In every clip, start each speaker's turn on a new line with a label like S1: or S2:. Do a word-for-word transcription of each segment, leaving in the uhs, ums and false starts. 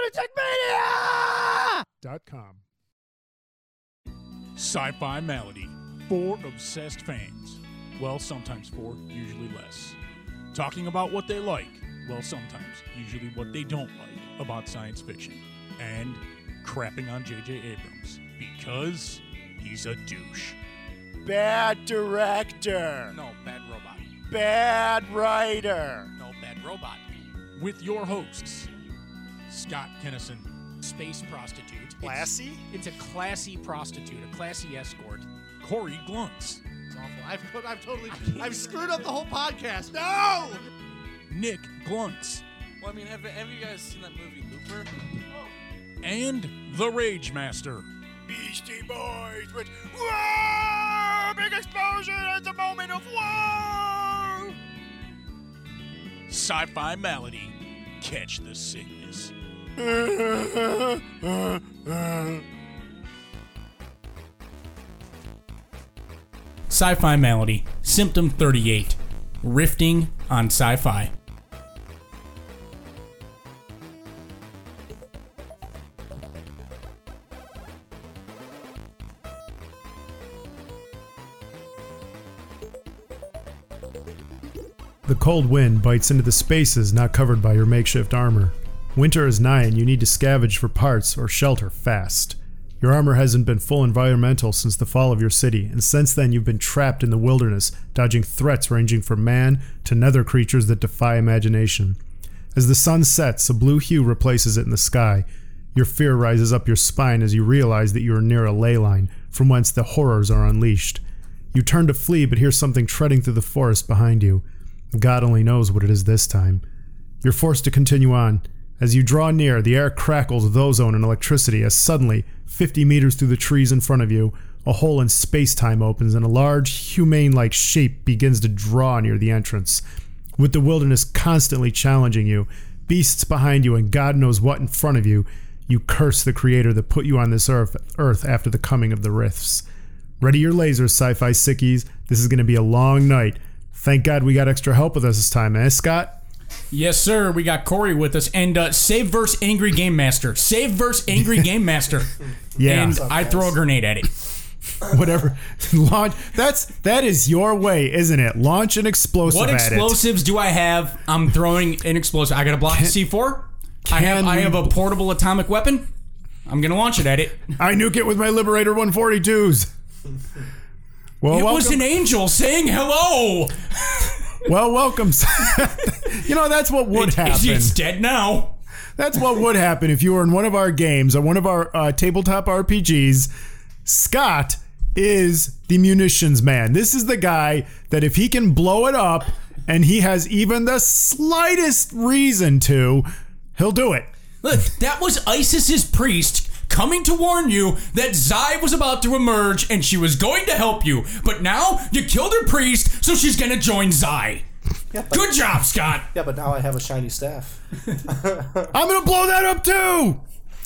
S1: Lunatic Mania!
S2: Dot com.
S3: Sci-Fi Malady. For obsessed fans. Well, sometimes four, usually less. Talking about what they like. Well, sometimes, usually what they don't like about science fiction. And crapping on J J Abrams. Because he's a douche.
S1: Bad director.
S4: No, bad robot.
S1: Bad writer.
S4: No, bad robot.
S3: With your hosts, Scott Kennison.
S4: Space prostitute.
S1: Classy?
S4: It's, it's a classy prostitute, a classy escort.
S3: Corey Glunks.
S5: It's awful. I've, I've totally, I've screwed up the whole podcast. No!
S3: Nick Glunks.
S6: Well, I mean, have, have you guys seen that movie Looper?
S3: And the Rage Master.
S1: Beastie Boys with whoa! Big explosion at the moment of whoa!
S3: Sci-Fi Malady. Catch the sickness. Sci-Fi Malady. Symptom thirty-eight. Rifting on sci-fi.
S2: The cold wind bites into the spaces not covered by your makeshift armor. Winter is nigh and you need to scavenge for parts or shelter fast. Your armor hasn't been full environmental since the fall of your city, and since then you've been trapped in the wilderness, dodging threats ranging from man to nether creatures that defy imagination. As the sun sets, a blue hue replaces it in the sky. Your fear rises up your spine as you realize that you are near a ley line, from whence the horrors are unleashed. You turn to flee but hear something treading through the forest behind you. God only knows what it is this time. You're forced to continue on. As you draw near, the air crackles with ozone and electricity as suddenly, fifty meters through the trees in front of you, a hole in space-time opens and a large, humane-like shape begins to draw near the entrance. With the wilderness constantly challenging you, beasts behind you, and God knows what in front of you, you curse the creator that put you on this earth, earth after the coming of the Rifts. Ready your lasers, sci-fi sickies. This is going to be a long night. Thank God we got extra help with us this time, eh, Scott?
S3: Yes, sir. We got Corey with us. And uh, save verse Angry Game Master. Save verse Angry Game Master.
S2: Yeah.
S3: And I throw a grenade at it.
S2: Whatever. Launch. That's that is your way, isn't it? Launch an explosive
S3: What
S2: at
S3: explosives do I have? I'm throwing an explosive. I got a block of C four. I have I have a portable atomic weapon. I'm gonna launch it at it.
S2: I nuke it with my Liberator one forty-twos. Well,
S3: it
S2: welcome.
S3: was an angel saying hello.
S2: Well, welcome. You know, that's what would
S3: it,
S2: happen.
S3: It's dead now.
S2: That's what would happen if you were in one of our games or one of our uh, tabletop R P Gs. Scott is the munitions man. This is the guy that if he can blow it up and he has even the slightest reason to, he'll do it.
S3: Look, that was Isis's priest coming to warn you that Zai was about to emerge and she was going to help you. But now you killed her priest, so she's going to join Zai.
S5: Yeah, but,
S3: Good job, Scott.
S5: Yeah, but now I have a shiny staff.
S2: I'm going to blow that up too.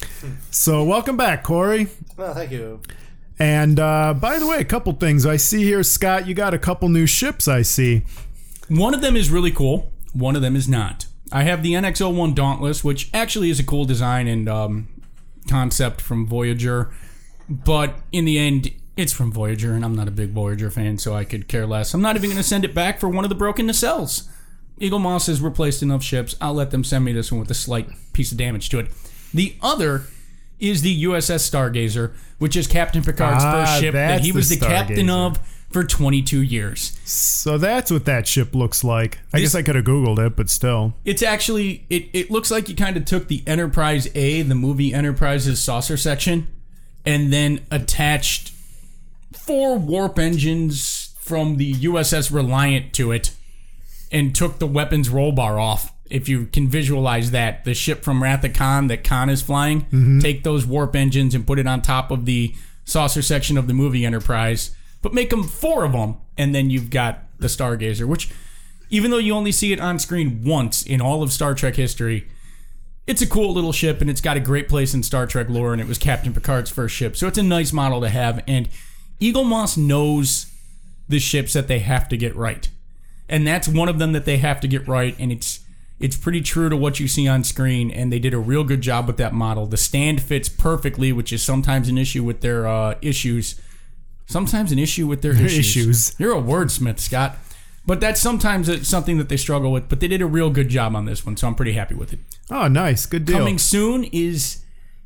S2: So welcome back, Corey.
S5: Well, thank you.
S2: And uh, by the way, a couple things I see here, Scott. You got a couple new ships I see.
S3: One of them is really cool. One of them is not. I have the N X oh one Dauntless, which actually is a cool design and um, concept from Voyager. But in the end, it's from Voyager, and I'm not a big Voyager fan, so I could care less. I'm not even going to send it back for one of the broken nacelles. Eagle Moss has replaced enough ships. I'll let them send me this one with a slight piece of damage to it. The other is the U S S Stargazer, which is Captain Picard's
S2: ah,
S3: first ship that he was the, the captain of for twenty-two years.
S2: So that's what that ship looks like. I
S3: This,
S2: guess I could have Googled it, but still.
S3: It's actually, it, it looks like you kind of took the Enterprise A, the movie Enterprise's saucer section, and then attached four warp engines from the U S S Reliant to it and took the weapons roll bar off. If you can visualize that, the ship from Wrath of Khan that Khan is flying, mm-hmm. take those warp engines and put it on top of the saucer section of the movie Enterprise, but make them four of them, and then you've got the Stargazer, which, even though you only see it on screen once in all of Star Trek history, it's a cool little ship, and it's got a great place in Star Trek lore, and it was Captain Picard's first ship, so it's a nice model to have, and Eagle Moss knows the ships that they have to get right, and that's one of them that they have to get right, and it's It's pretty true to what you see on screen, and they did a real good job with that model. The stand fits perfectly, which is sometimes an issue with their uh, issues. Sometimes an issue with their issues.
S2: issues.
S3: You're a wordsmith, Scott. But that's sometimes it's something that they struggle with. But they did a real good job on this one, so I'm pretty happy with it.
S2: Oh, nice. Good deal.
S3: Coming soon is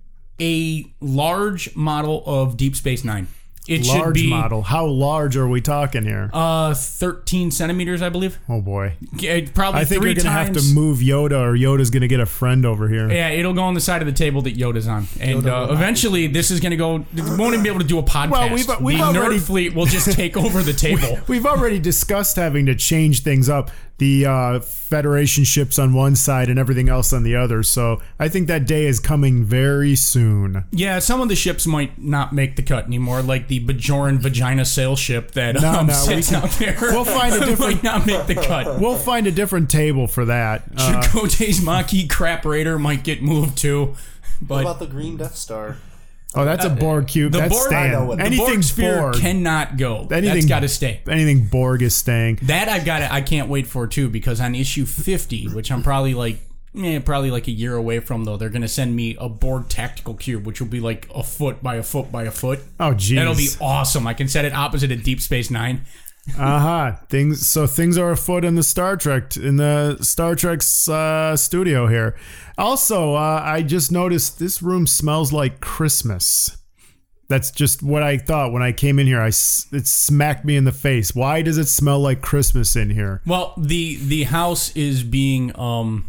S3: a large model of Deep Space Nine. It
S2: large
S3: should be
S2: model. How large are we talking here?
S3: uh, thirteen centimeters, I believe.
S2: Oh boy.
S3: Yeah, probably
S2: I think
S3: three
S2: you're gonna
S3: times.
S2: have to move Yoda, or Yoda's gonna get a friend over here.
S3: Yeah, it'll go on the side of the table that Yoda's on, and uh, eventually this is going to go. We won't even be able to do a podcast.
S2: Well, we've- we've
S3: the
S2: already-
S3: Nerd Fleet will just take over the table.
S2: We've already discussed having to change things up. The uh, Federation ships on one side and everything else on the other. So I think that day is coming very soon.
S3: Yeah, some of the ships might not make the cut anymore, like the Bajoran vagina sail ship that
S2: No,
S3: um,
S2: no, we
S3: sits
S2: can-
S3: out there.
S2: we'll find a different-
S3: might not make the cut.
S2: We'll find a different table for that. Uh,
S3: Chakotay's Maki Crap Raider might get moved too,
S5: What
S3: but
S5: about the Green Death Star?
S2: oh, that's a Borg cube.
S3: the
S2: That's
S3: Borg,
S2: staying.
S5: I know what- the
S3: the Borg
S2: Anything
S3: sphere
S2: Borg.
S3: cannot go.
S2: Anything-
S3: That's got to stay.
S2: Anything Borg is staying.
S3: That I've got. I can't wait for too, because on issue fifty, which I'm probably like, eh, probably like a year away from, though, they're gonna send me a Borg tactical cube, which will be like a foot by a foot by a foot.
S2: Oh, geez.
S3: That'll be awesome. I can set it opposite of Deep Space Nine.
S2: Uh-huh. Things so things are afoot in the Star Trek in the Star Trek's uh, studio here. Also, uh, I just noticed this room smells like Christmas. That's just what I thought when I came in here. I s- it smacked me in the face. Why does it smell like Christmas in here?
S3: Well, the the house is being um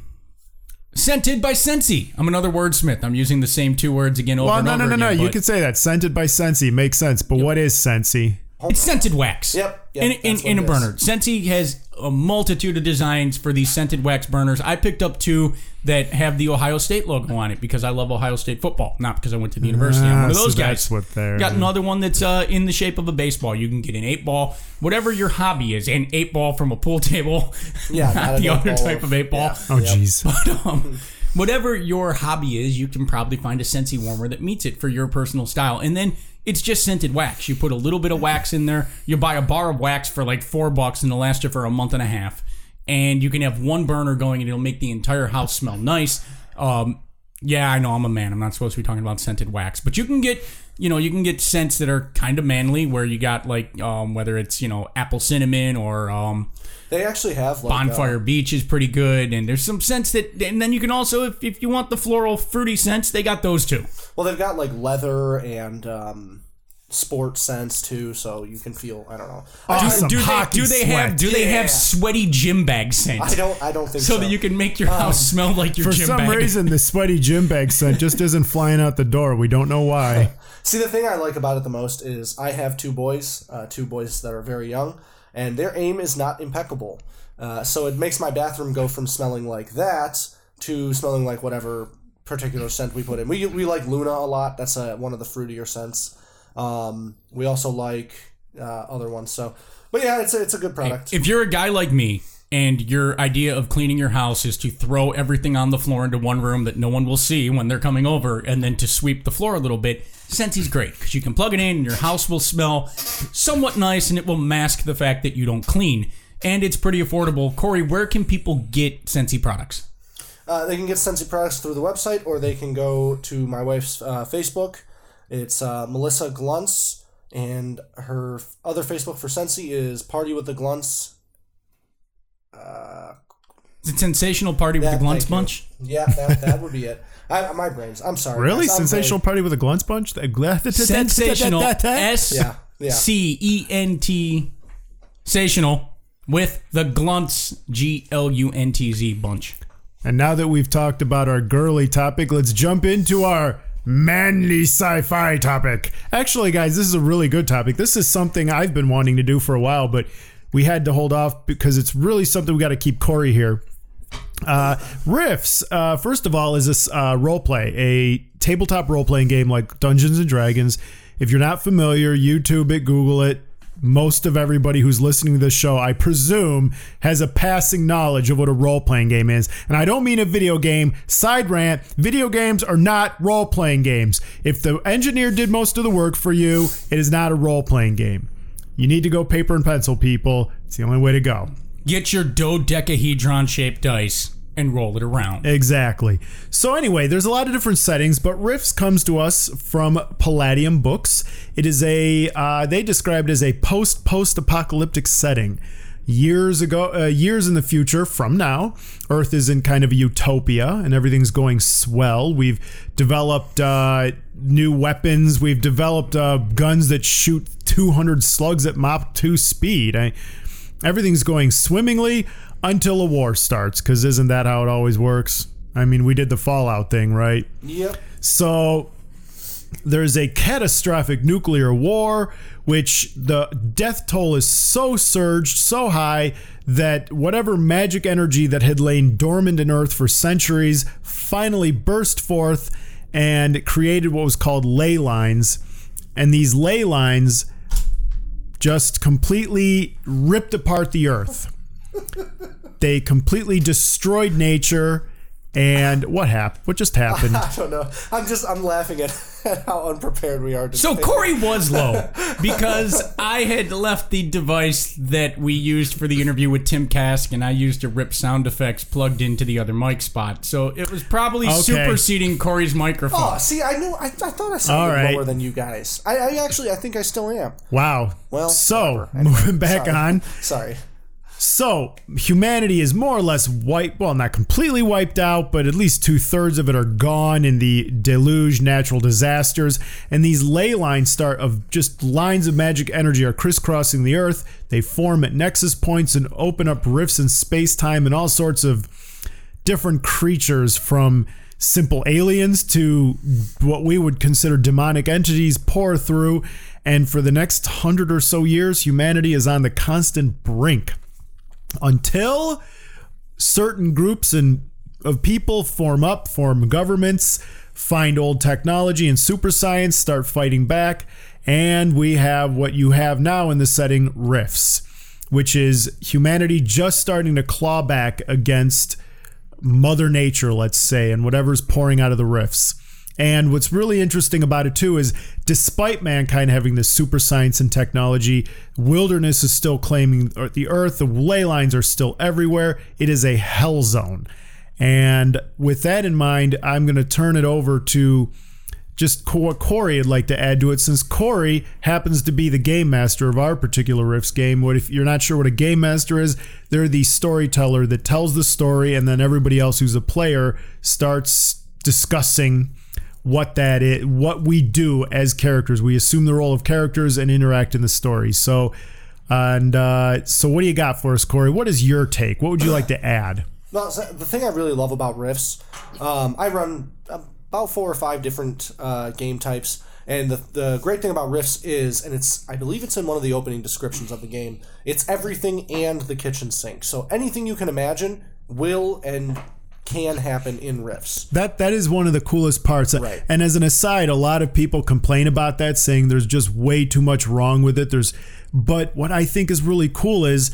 S3: scented by Scentsy. I'm another wordsmith. I'm using the same two words again over
S2: Well,
S3: and
S2: no,
S3: over
S2: no, no, no.
S3: again,
S2: You
S3: but
S2: could say that. Scented by Scentsy makes sense. But what is Scentsy?
S3: It's scented wax.
S5: Yep, yep,
S3: in in,
S5: that's what
S3: in a
S5: it
S3: burner.
S5: is.
S3: Scentsy has a multitude of designs for these scented wax burners. I picked up two that have the Ohio State logo on it because I love Ohio State football, not because I went to the university. I'm one of
S2: Ah,
S3: those
S2: so
S3: guys.
S2: that's what they're-
S3: Got another one that's uh, in the shape of a baseball. You can get an eight ball, whatever your hobby is, an eight ball from a pool table.
S5: Yeah,
S3: not,
S5: not an
S3: the
S5: eight
S3: other
S5: ball
S3: type
S5: of-
S3: of eight ball.
S5: yeah.
S2: Oh,
S5: Yep.
S2: jeez.
S3: But um, whatever your hobby is, you can probably find a Scentsy warmer that meets it for your personal style. And then it's just scented wax. You put a little bit of wax in there. You buy a bar of wax for like four bucks and it'll last you for a month and a half. And you can have one burner going and it'll make the entire house smell nice. Um, yeah, I know I'm a man. I'm not supposed to be talking about scented wax. But you can get, you know, you can get scents that are kind of manly where you got like, um, whether it's, you know, apple cinnamon or... Um,
S5: They actually have like
S3: Bonfire
S5: uh,
S3: Beach is pretty good, and there's some scents that, and then you can also, if, if you want the floral fruity scents, they got those too.
S5: well, they've got like leather and um, sport scents too, so you can feel. I don't know.
S2: Awesome.
S3: do they,
S2: hockey
S3: do they have
S2: sweat.
S3: do they
S5: Yeah.
S3: have sweaty gym bag scents?
S5: I don't. I don't think
S3: so
S5: so.
S3: that you can make your house smell like your
S2: For
S3: gym
S2: some
S3: bag.
S2: reason, the sweaty gym bag scent just isn't flying out the door. We don't know why.
S5: See, the thing I like about it the most is I have two boys, uh, two boys that are very young, and their aim is not impeccable. Uh, so it makes my bathroom go from smelling like that to smelling like whatever particular scent we put in. We we like Luna a lot. That's uh, one of the fruitier scents. Um, we also like uh, other ones. So, but yeah, it's a, it's a good product.
S3: If you're a guy like me and your idea of cleaning your house is to throw everything on the floor into one room that no one will see when they're coming over and then to sweep the floor a little bit, Scentsy's great because you can plug it in and your house will smell somewhat nice and it will mask the fact that you don't clean. And it's pretty affordable. Corey, where can people get Scentsy products?
S5: Uh, they can get Scentsy products through the website, or they can go to my wife's uh, Facebook. It's uh, Melissa Glunts, and her f- other Facebook for Scentsy is Party with the Glunts. Uh,
S3: Is it Sensational Party with
S5: that-
S3: the Glunts
S5: thank you.
S3: Bunch?
S5: Yeah, that, that would be it. I, my brains. I'm sorry.
S2: Really?
S5: guys, I'm
S2: Sensational
S5: vague.
S2: Party with a Glunts bunch?
S3: Sensational. S
S5: Yeah, yeah.
S3: C E N T. Sensational with the Glunts, G L U N T Z bunch.
S2: And now that we've talked about our girly topic, let's jump into our manly sci-fi topic. Actually, guys, this is a really good topic. This is something I've been wanting to do for a while, but we had to hold off because it's really something we got to keep Corey here. Uh, Rifts, uh, first of all, is this uh, role play, a tabletop role-playing game like Dungeons and Dragons. If you're not familiar, YouTube it, Google it. Most of everybody who's listening to this show, I presume, has a passing knowledge of what a role-playing game is. And I don't mean a video game. Side rant, video games are not role-playing games. If the engineer did most of the work for you, it is not a role-playing game. You need to go paper and pencil, people. It's the only way to go.
S3: Get your dodecahedron shaped dice and roll it around.
S2: Exactly. So anyway, there's a lot of different settings, but Rifts comes to us from Palladium Books. It is a, uh, they described it as a post-post-apocalyptic setting. Years ago, uh, years in the future from now, Earth is in kind of a utopia and everything's going swell. We've developed uh, new weapons. We've developed uh, guns that shoot two hundred slugs at Mach two speed. I, everything's going swimmingly until a war starts, because isn't that how it always works? I mean, we did the Fallout thing, right?
S5: Yep.
S2: So there's a catastrophic nuclear war, which the death toll is so surged, so high, that whatever magic energy that had lain dormant in Earth for centuries finally burst forth and created what was called ley lines. And these ley lines just completely ripped apart the Earth. They completely destroyed nature. And what happened? What just happened?
S5: I don't know. I'm just I'm laughing at, at how unprepared we are. To
S3: So
S5: say
S3: Corey was low because I had left the device that we used for the interview with Tim Kask, and I used to rip sound effects plugged into the other mic spot. So it was probably
S2: Okay.
S3: superseding Corey's microphone.
S5: Oh, see, I knew. I, I thought I
S2: All
S5: sounded
S2: right.
S5: lower than you guys. I, I actually, I think I still am.
S2: Wow.
S5: Well,
S2: so
S5: whatever. Anyway,
S2: moving back
S5: sorry.
S2: on.
S5: Sorry.
S2: So, humanity is more or less wiped, well, not completely wiped out, but at least two-thirds of it are gone in the deluge, natural disasters, and these ley lines start of just lines of magic energy are crisscrossing the Earth. They form at nexus points and open up rifts in space-time, and all sorts of different creatures, from simple aliens to what we would consider demonic entities, pour through, and for the next hundred or so years, humanity is on the constant brink. Until certain groups and of people form up, form governments, find old technology and super science, start fighting back, and we have what you have now in the setting, rifts, which is humanity just starting to claw back against Mother Nature, let's say, and whatever's pouring out of the rifts. And what's really interesting about it too is, despite mankind having this super science and technology, wilderness is still claiming the Earth. The ley lines are still everywhere. It is a hell zone. And with that in mind, I'm going to turn it over to just what Corey would like to add to it, since Corey happens to be the game master of our particular Rifts game. What if you're not sure what a game master is? They're the storyteller that tells the story, and then everybody else who's a player starts discussing what that is, what we do as characters. We assume the role of characters and interact in the story. So, and uh, so what do you got for us, Corey? What is your take? What would you like to add?
S5: Well, so the thing I really love about Rifts, um, I run about four or five different uh, game types, and the, the great thing about Rifts is, and it's I believe it's in one of the opening descriptions of the game, it's everything and the kitchen sink. So anything you can imagine will and can happen in Rifts.
S2: That that is one of the coolest parts.
S5: Right.
S2: And as an aside, a lot of people complain about that, saying there's just way too much wrong with it. There's, but what I think is really cool is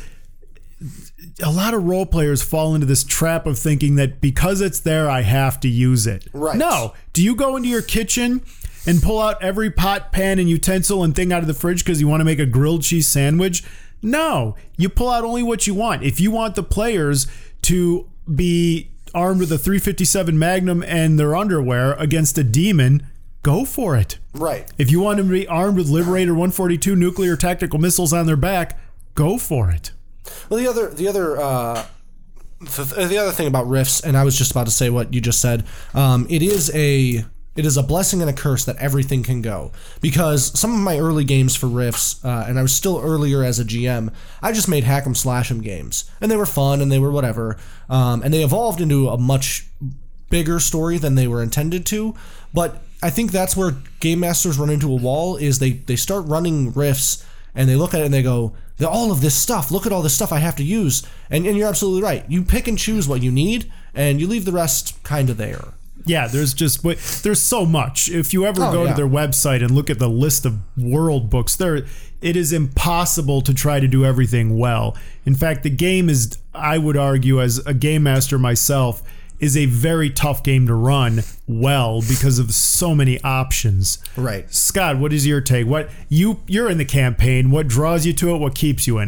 S2: a lot of role players fall into this trap of thinking that because it's there, I have to use it.
S5: Right.
S2: No. Do you go into your kitchen and pull out every pot, pan, and utensil and thing out of the fridge because you want to make a grilled cheese sandwich? No. You pull out only what you want. If you want the players to be armed with a three fifty-seven Magnum and their underwear against a demon, go for it.
S5: Right.
S2: If you want them to be armed with Liberator one forty-two nuclear tactical missiles on their back, go for it.
S5: Well, the other the other uh, the, the other thing about Rifts, and I was just about to say what you just said. Um, it is a it is a blessing and a curse that everything can go, because some of my early games for Rifts, uh, and I was still earlier as a G M, I just made hack 'em slash 'em games, and they were fun and they were whatever, um, and they evolved into a much bigger story than they were intended to. But I think that's where game masters run into a wall, is they they start running Rifts and they look at it and they go, all of this stuff, look at all this stuff I have to use. And, and you're absolutely right. You pick and choose what you need, and you leave the rest kind of there.
S2: Yeah, there's just there's so much. If you ever
S5: Oh,
S2: go
S5: yeah.
S2: to their website and look at the list of world books, there it is impossible to try to do everything well. In fact, the game is, I would argue, as a game master myself, is a very tough game to run well because of so many options.
S5: Right.
S2: Scott, what is your take? What you you're in the campaign. What draws you to it? What keeps you in it?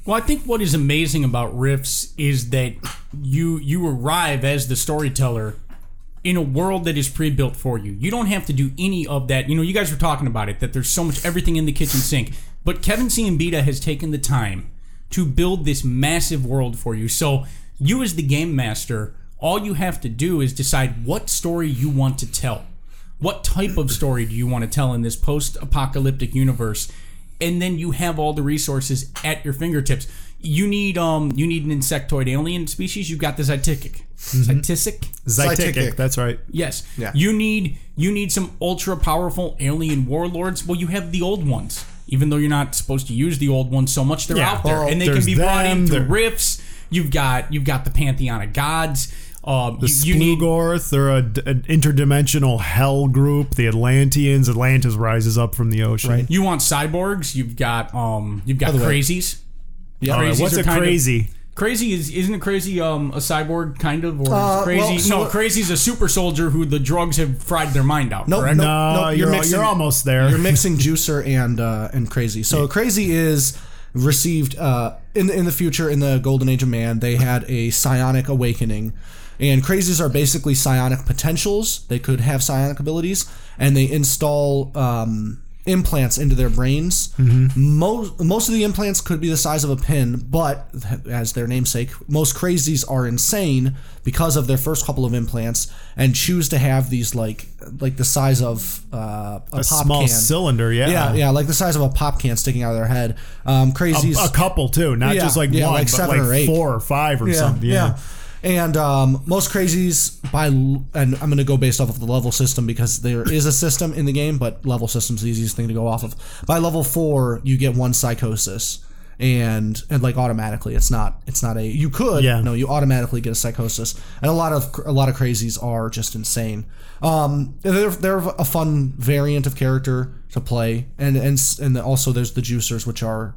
S3: Well, I think what is amazing about Rifts is that you you arrive as the storyteller in a world that is pre-built for you. You don't have to do any of that. You know, you guys were talking about it, that there's so much, everything in the kitchen sink. But Kevin Ciambita has taken the time to build this massive world for you. So you as the game master, all you have to do is decide what story you want to tell. What type of story do you want to tell in this post-apocalyptic universe? And then you have all the resources at your fingertips. You need um you need an insectoid alien species. You've got the Zytikic.
S2: Mm-hmm.
S3: Zytisic?
S2: Zytikic, that's right.
S3: Yes.
S5: Yeah.
S3: You need you need some ultra powerful alien warlords. Well, you have the old ones. Even though you're not supposed to use the old ones so much, they're
S2: Yeah.
S3: out there,
S2: Oh,
S3: and they can
S2: there's
S3: be brought in
S2: them,
S3: through
S2: there-
S3: rifts. You've got you've got the pantheon of gods. Uh,
S2: The
S3: you, you need
S2: Splugorth, they're a, an interdimensional hell group. The Atlanteans, Atlantis rises up from the ocean.
S5: Right.
S3: you want cyborgs. You've got um you've got
S5: By the way-
S3: crazies.
S5: Yeah.
S2: All right,
S3: Crazies
S2: what's
S3: are
S2: a
S3: kind of-
S2: crazy?
S3: Crazy is isn't it crazy um a cyborg kind of or is
S5: Uh,
S3: crazy
S5: well, so-
S3: no crazy's a super soldier who the drugs have fried their mind out.
S5: Nope,
S3: correct?
S5: nope.
S2: No,
S5: you're
S2: you're,
S5: mixing-
S2: you're almost there.
S5: You're mixing Juicer and uh, and Crazy. So Crazy is received uh, in in the future in the Golden Age of Man. They had a psionic awakening, and Crazies are basically psionic potentials. They could have psionic abilities, and they install um, implants into their brains. Most most of the implants could be the size of a pin, but as their namesake, most Crazies are insane because of their first couple of implants and choose to have these like like the size of uh, a,
S2: a
S5: pop
S2: small
S5: can.
S2: cylinder, yeah.
S5: Yeah, yeah, like the size of a pop can sticking out of their head. Um, Crazies,
S2: A, a couple too, not
S5: Yeah,
S2: just like
S5: yeah,
S2: one,
S5: like
S2: but
S5: seven
S2: like
S5: or eight.
S2: four or five or
S5: yeah,
S2: something.
S5: yeah.
S2: Yeah.
S5: And um, most Crazies by l- and I'm going to go based off of the level system because there is a system in the game, but level system's the easiest thing to go off of. By level four, you get one psychosis. And and like automatically, it's not it's not a you could
S2: Yeah.
S5: no you automatically get a psychosis, and a lot of a lot of Crazies are just insane. Um, they're they're a fun variant of character to play, and and and also there's the Juicers, which are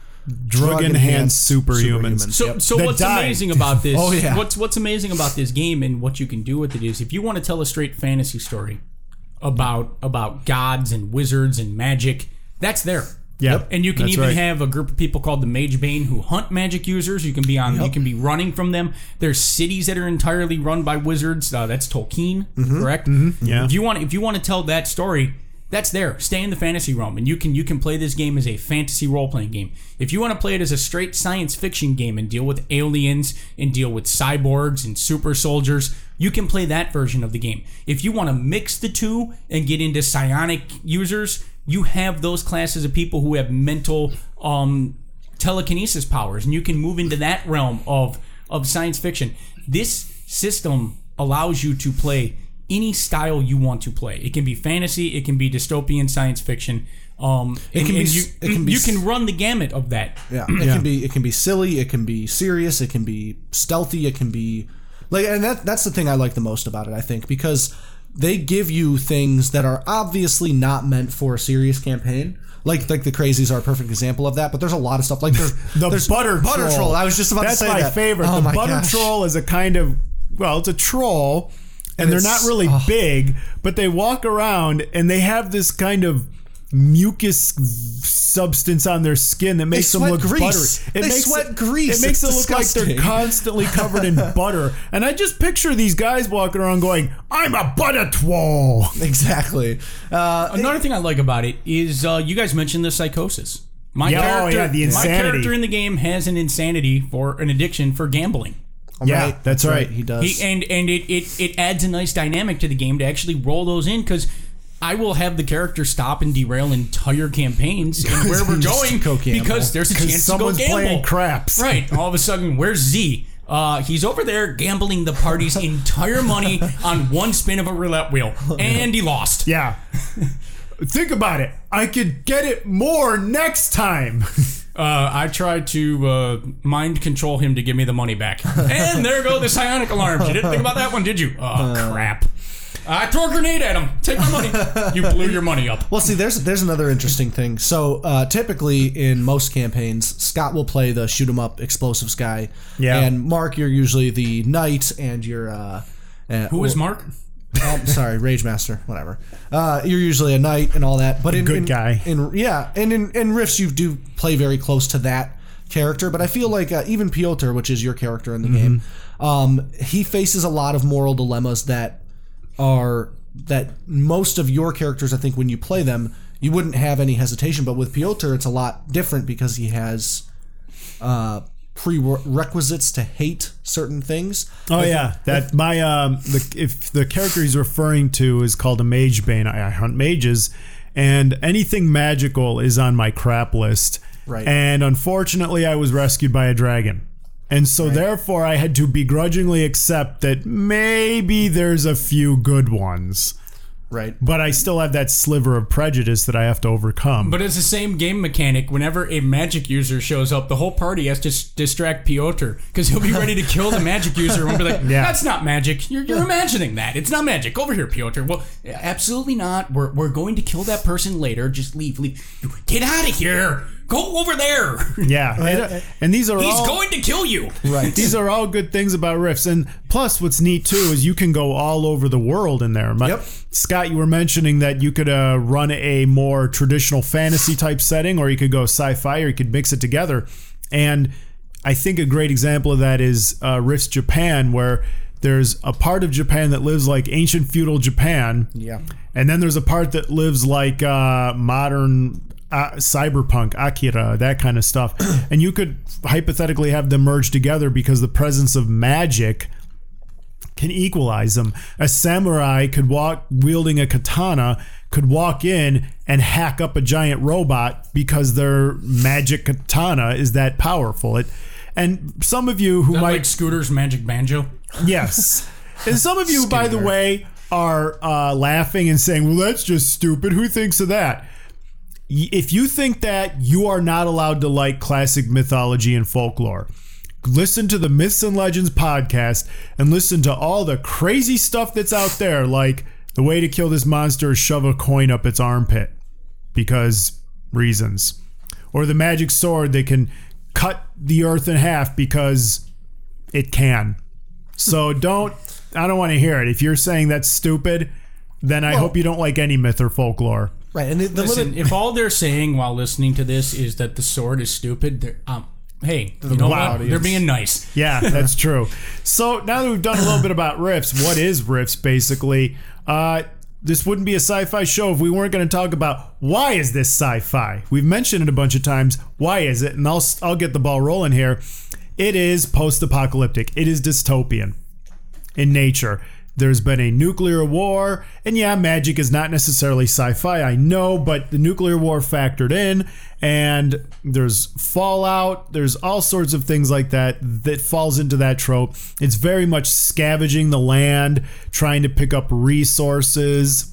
S2: Drug enhanced superhumans.
S5: superhumans.
S3: So,
S5: Yep.
S3: so
S2: That
S3: what's
S2: died.
S3: amazing about this?
S5: Oh, yeah.
S3: What's what's amazing about this game and what you can do with it is if you want to tell a straight fantasy story about about gods and wizards and magic, that's there.
S2: Yep.
S3: And you can
S2: That's
S3: even
S2: right.
S3: have a group of people called the Mage Bane who hunt magic users. You can be on. You can be running from them. There's cities that are entirely run by wizards. Uh, that's Tolkien, correct? Mm-hmm.
S2: Yeah.
S3: If you want, if you want to tell that story, that's there. Stay in the fantasy realm, and you can you can play this game as a fantasy role playing game. If you want to play it as a straight science fiction game and deal with aliens and deal with cyborgs and super soldiers, you can play that version of the game. If you want to mix the two and get into psionic users, you have those classes of people who have mental um, telekinesis powers, and you can move into that realm of of science fiction. This system allows you to play any style you want to play. It can be fantasy, it can be dystopian science fiction. Um,
S5: It
S3: and,
S5: can be
S3: and
S5: s-
S3: you,
S5: it can be
S3: you
S5: s-
S3: can run the gamut of that.
S5: Yeah, it can be it can be silly, it can be serious, it can be stealthy, it can be like, and that that's the thing I like the most about it, I think, because they give you things that are obviously not meant for a serious campaign. Like like the Crazies are a perfect example of that, but there's a lot of stuff like there's
S2: The
S5: there's
S2: butter,
S5: butter
S2: troll.
S5: troll. I was just about
S2: That's
S5: to say
S2: my
S5: that.
S2: favorite.
S5: Oh
S2: the
S5: my
S2: butter
S5: gosh.
S2: troll is a kind of well, it's a troll, and,
S5: And
S2: they're
S5: it's-
S2: not really
S5: oh.
S2: big, but they walk around and they have this kind of mucus substance on their skin that makes them
S5: sweat
S2: look
S5: grease.
S2: buttery.
S5: They
S2: makes
S5: sweat
S2: it,
S5: grease.
S2: It makes
S5: It's
S2: it look like
S5: disgusting.
S2: they're constantly covered in butter. And I just picture these guys walking around going, "I'm a butter troll."
S5: Exactly. Uh,
S3: Another thing I like about it is uh, you guys mentioned the psychosis. My
S2: Yeah, oh,
S3: character,
S2: yeah, the
S3: my
S2: insanity.
S3: character in the game has an insanity for an addiction for gambling.
S2: Yeah,
S5: right,
S2: that's right.
S5: He does.
S3: He, and and it, it it adds a nice dynamic to the game to actually roll those in because I will have the character stop and derail entire campaigns and where we're
S5: he just
S3: going
S5: go gamble.
S3: because there's a chance to go
S2: someone's
S3: gamble.
S2: playing craps.
S3: Right. All of a sudden, where's Z? Uh, he's over there gambling the party's entire money on one spin of a roulette wheel, and he lost.
S2: Yeah. Think about it. I could get it more next time.
S3: Uh, I tried to uh, mind control him to give me the money back. And there go the psionic alarms. You didn't think about that one, did you? Oh, crap. I threw a grenade at him. Take my money. You blew your money up.
S5: Well, see, there's there's another interesting thing. So, uh, typically in most campaigns, Scott will play the shoot 'em up explosives guy.
S2: Yeah.
S5: And Mark, you're usually the knight, and you're uh, uh,
S3: Who is Mark?
S5: Oh, sorry, Rage Master, whatever. Uh, you're usually a knight and all that, but in
S2: Good
S5: in,
S2: guy.
S5: In yeah, and in in Rifts you do play very close to that character, but I feel like uh, even Piotr, which is your character in the mm-hmm. game, um, he faces a lot of moral dilemmas that are that most of your characters, I think, when you play them, you wouldn't have any hesitation. But with Piotr, it's a lot different because he has uh, prerequisites to hate certain things.
S2: Oh
S5: like,
S2: yeah, that if, my um, the if the character he's referring to is called a mage bane, I, I hunt mages, and anything magical is on my crap list.
S5: Right.
S2: And unfortunately, I was rescued by a dragon. And so right. therefore, I had to begrudgingly accept that maybe there's a few good ones.
S5: Right.
S2: But I still have that sliver of prejudice that I have to overcome.
S3: But it's the same game mechanic. Whenever a magic user shows up, the whole party has to s- distract Piotr because he'll be ready to kill the magic user and be like, yeah. that's not magic. You're, you're imagining that. It's not magic. Over here, Piotr. Well, absolutely not. We're, we're going to kill that person later. Just leave. Leave. Get out of here. Go over there.
S2: Yeah. And, and these are
S3: He's
S2: all...
S3: going to kill you.
S2: Right. These are all good things about Rifts. And plus, what's neat, too, is you can go all over the world in there. My,
S5: yep.
S2: Scott, you were mentioning that you could uh, run a more traditional fantasy type setting, or you could go sci-fi, or you could mix it together. And I think a great example of that is uh, Rifts Japan, where there's a part of Japan that lives like ancient feudal Japan.
S5: Yeah.
S2: And then there's a part that lives like uh, modern... Uh, cyberpunk, Akira, that kind of stuff. And you could hypothetically have them merge together because the presence of magic can equalize them. A samurai could walk wielding a katana, could walk in and hack up a giant robot because their magic katana is that powerful. It, and some of you who
S3: Is that
S2: might
S3: like Scooter's magic banjo.
S2: Yes. And some of you, by the way, are uh, laughing and saying, well, that's just stupid. Who thinks of that? If you think that, you are not allowed to like classic mythology and folklore. Listen to the Myths and Legends podcast and listen to all the crazy stuff that's out there, like the way to kill this monster is shove a coin up its armpit because reasons. Or the magic sword that can cut the earth in half because it can. So don't, I don't want to hear it. If you're saying that's stupid, then I well, hope you don't like any myth or folklore.
S5: Right, and the, the
S3: Listen,
S5: limit,
S3: if all they're saying while listening to this is that the sword is stupid, they're, um, hey, you know
S2: wow,
S3: what? They're being nice.
S2: Yeah, that's true. So now that we've done a little bit about Rifts, what is Rifts basically? Uh, this wouldn't be a sci-fi show if we weren't going to talk about why is this sci-fi. We've mentioned it a bunch of times. Why is it? And I'll I'll get the ball rolling here. It is post-apocalyptic. It is dystopian in nature. There's been a nuclear war, and yeah, magic is not necessarily sci-fi, I know, but the nuclear war factored in, and there's fallout, there's all sorts of things like that that falls into that trope. It's very much scavenging the land, trying to pick up resources.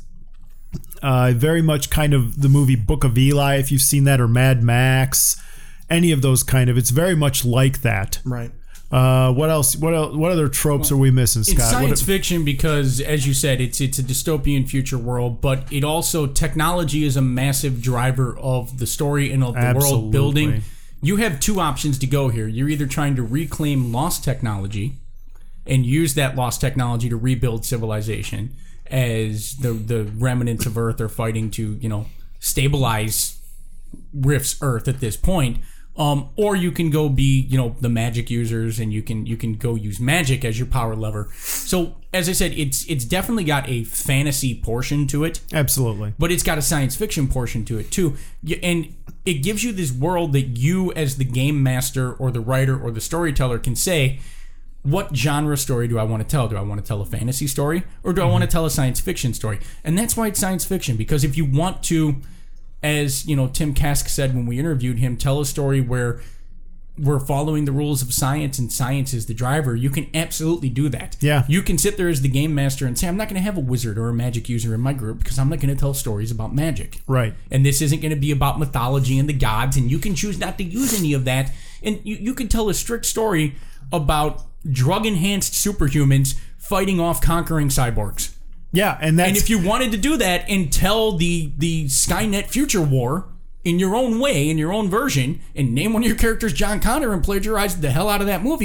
S2: Uh, very much kind of the movie Book of Eli, if you've seen that, or Mad Max, any of those kind of. It's very much like that.
S5: right.
S2: Uh, what else? What else, what other tropes are we missing, Scott?
S3: It's science
S2: what,
S3: fiction because, as you said, it's it's a dystopian future world, but it also, technology is a massive driver of the story and of the
S2: Absolutely.
S3: world building. You have two options to go here. You're either trying to reclaim lost technology and use that lost technology to rebuild civilization as the the remnants of Earth are fighting to, you know, stabilize Rift's Earth at this point. Um, or you can go be, you know, the magic users, and you can you can go use magic as your power lever. So, as I said, it's it's definitely got a fantasy portion to it.
S2: Absolutely.
S3: But it's got a science fiction portion to it too. And it gives you this world that you, as the game master or the writer or the storyteller, can say, what genre story do I want to tell? Do I want to tell a fantasy story, or do I mm-hmm. want to tell a science fiction story? And that's why it's science fiction, because if you want to, as you know, Tim Kask said when we interviewed him, tell a story where we're following the rules of science and science is the driver, you can absolutely do that.
S2: Yeah.
S3: You can sit there as the game master and say, I'm not going to have a wizard or a magic user in my group because I'm not going to tell stories about magic.
S2: Right.
S3: And this isn't going to be about mythology and the gods, and you can choose not to use any of that. And you, you can tell a strict story about drug-enhanced superhumans fighting off conquering cyborgs.
S2: Yeah, and that's...
S3: And if you wanted to do that and tell the the Skynet future war in your own way, in your own version, and name one of your characters John Connor and plagiarize the hell out of that movie,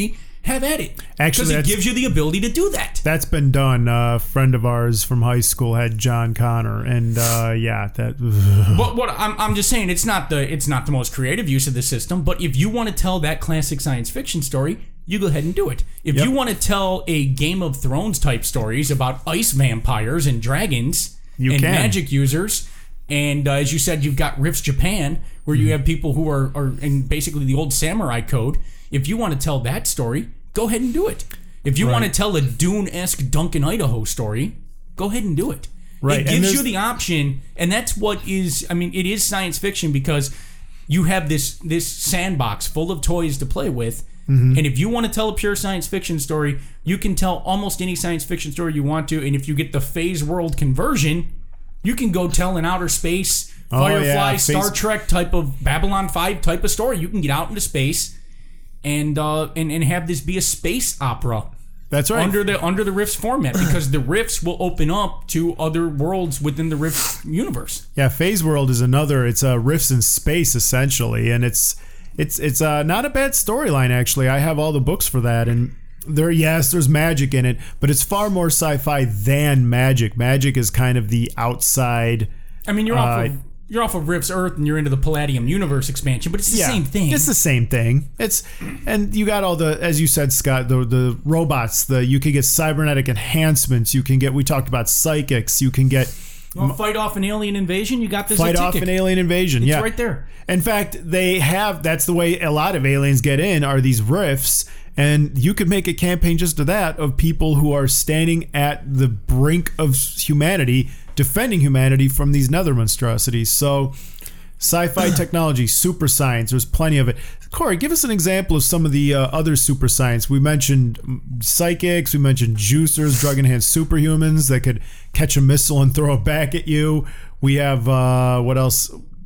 S3: have at it.
S2: Actually,
S3: because it
S2: that's-
S3: gives you the ability to do that.
S2: That's been done. Uh, a friend of ours from high school had John Connor, and uh, yeah, that.
S3: But what I'm, I'm just saying, it's not the it's not the most creative use of the system. But if you want to tell that classic science fiction story, you go ahead and do it. If
S2: Yep.
S3: you want to tell a Game of Thrones type stories about ice vampires and dragons
S2: You
S3: and
S2: can.
S3: magic users, and uh, as you said, you've got Rifts Japan, where you have people who are, are in basically the old samurai code. If you want to tell that story, go ahead and do it. If you
S2: Right.
S3: want to tell a Dune-esque Duncan, Idaho story, go ahead and do it.
S2: Right,
S3: It
S2: and
S3: gives
S2: there's-
S3: you the option, and that's what is, I mean, it is science fiction because you have this this sandbox full of toys to play with.
S2: Mm-hmm.
S3: And if you want to tell a pure science fiction story, you can tell almost any science fiction story you want to. And if you get the phase world conversion, you can go tell an outer space,
S2: Oh,
S3: Firefly,
S2: yeah,
S3: Star
S2: phase-
S3: Trek type of Babylon five type of story. You can get out into space and uh, and and have this be a space opera.
S2: That's right.
S3: Under the under the Rifts format, because the Rifts will open up to other worlds within the Rift universe.
S2: Yeah, Phase World is another. It's uh, Rifts in space essentially, and it's it's it's uh, not a bad storyline actually. I have all the books for that, and there yes, there's magic in it, but it's far more sci-fi than magic. Magic is kind of the outside.
S3: I mean, you're off
S2: Uh,
S3: of you're off of Rifts Earth and you're into the Palladium universe expansion, but it's the
S2: Yeah,
S3: same thing.
S2: It's the same thing. It's and you got all the, as you said, Scott, the the robots. The you can get cybernetic enhancements. You can get. We talked about psychics. You can get
S3: You want to fight off an alien invasion? You got this.
S2: fight
S3: a
S2: off
S3: ticket.
S2: an alien invasion.
S3: It's
S2: yeah,
S3: right there.
S2: In fact, they have. That's the way a lot of aliens get in. Are these rifts? And you could make a campaign just to that of people who are standing at the brink of humanity, defending humanity from these nether monstrosities. So, sci-fi technology, super science, there's plenty of it. Corey, give us an example of some of the uh, other super science. We mentioned mm, psychics, we mentioned juicers, drug-enhanced superhumans that could catch a missile and throw it back at you. We have, uh, what else?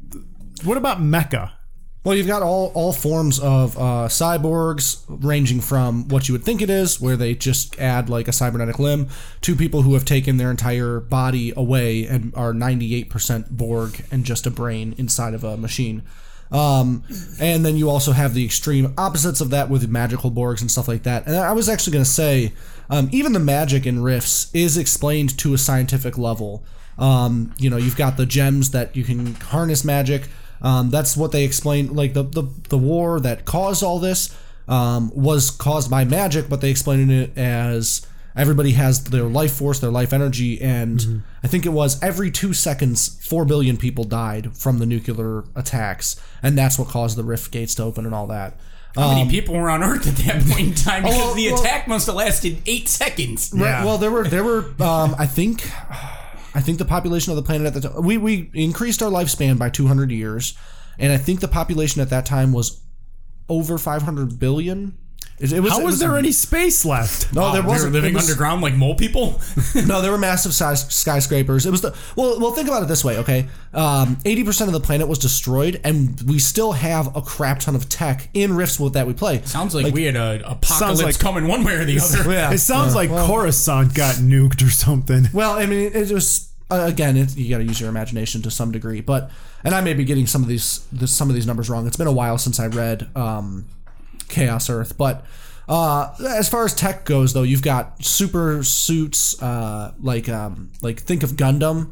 S2: What about mecha?
S5: Well, you've got all, all forms of uh, cyborgs, ranging from what you would think it is, where they just add like a cybernetic limb, to people who have taken their entire body away and are ninety-eight percent Borg and just a brain inside of a machine. Um, and then you also have the extreme opposites of that with magical Borgs and stuff like that. And I was actually going to say, um, even the magic in Rifts is explained to a scientific level. Um, you know, you've got the gems that you can harness magic. Um, that's what they explain. Like the, the the war that caused all this um, was caused by magic, but they explained it as everybody has their life force, their life energy, and mm-hmm. I think it was every two seconds, four billion people died from the nuclear attacks, and that's what caused the rift gates to open and all that.
S3: How many people were on Earth at that point in time? Because
S5: well,
S3: the
S5: well-
S3: attack must have lasted eight seconds.
S2: Yeah.
S5: Right, well, there were there were um, I think. I think the population of the planet at the time, we, we increased our lifespan by two hundred years, and I think the population at that time was over five hundred billion. It, it was,
S2: How
S5: it
S2: was there any space left?
S5: No, there
S3: Wow,
S5: wasn't.
S3: they were living
S5: It was-
S3: underground like mole people.
S5: No, there were massive size skyscrapers. It was the well. Well, think about it this way, okay? Um, Eighty percent of the planet was destroyed, and we still have a crap ton of tech in Rifts with that we play.
S3: Sounds like, we had a apocalypse
S2: like-
S3: coming one way or the other.
S5: Yeah.
S2: It sounds
S5: Uh,
S2: like
S5: well-
S2: Coruscant got nuked or something.
S5: Well, I mean, it was uh, again, it, you got to use your imagination to some degree, but and I may be getting some of these this, some of these numbers wrong. It's been a while since I read um, Chaos Earth, but uh, as far as tech goes, though, you've got super suits uh, like um, like think of Gundam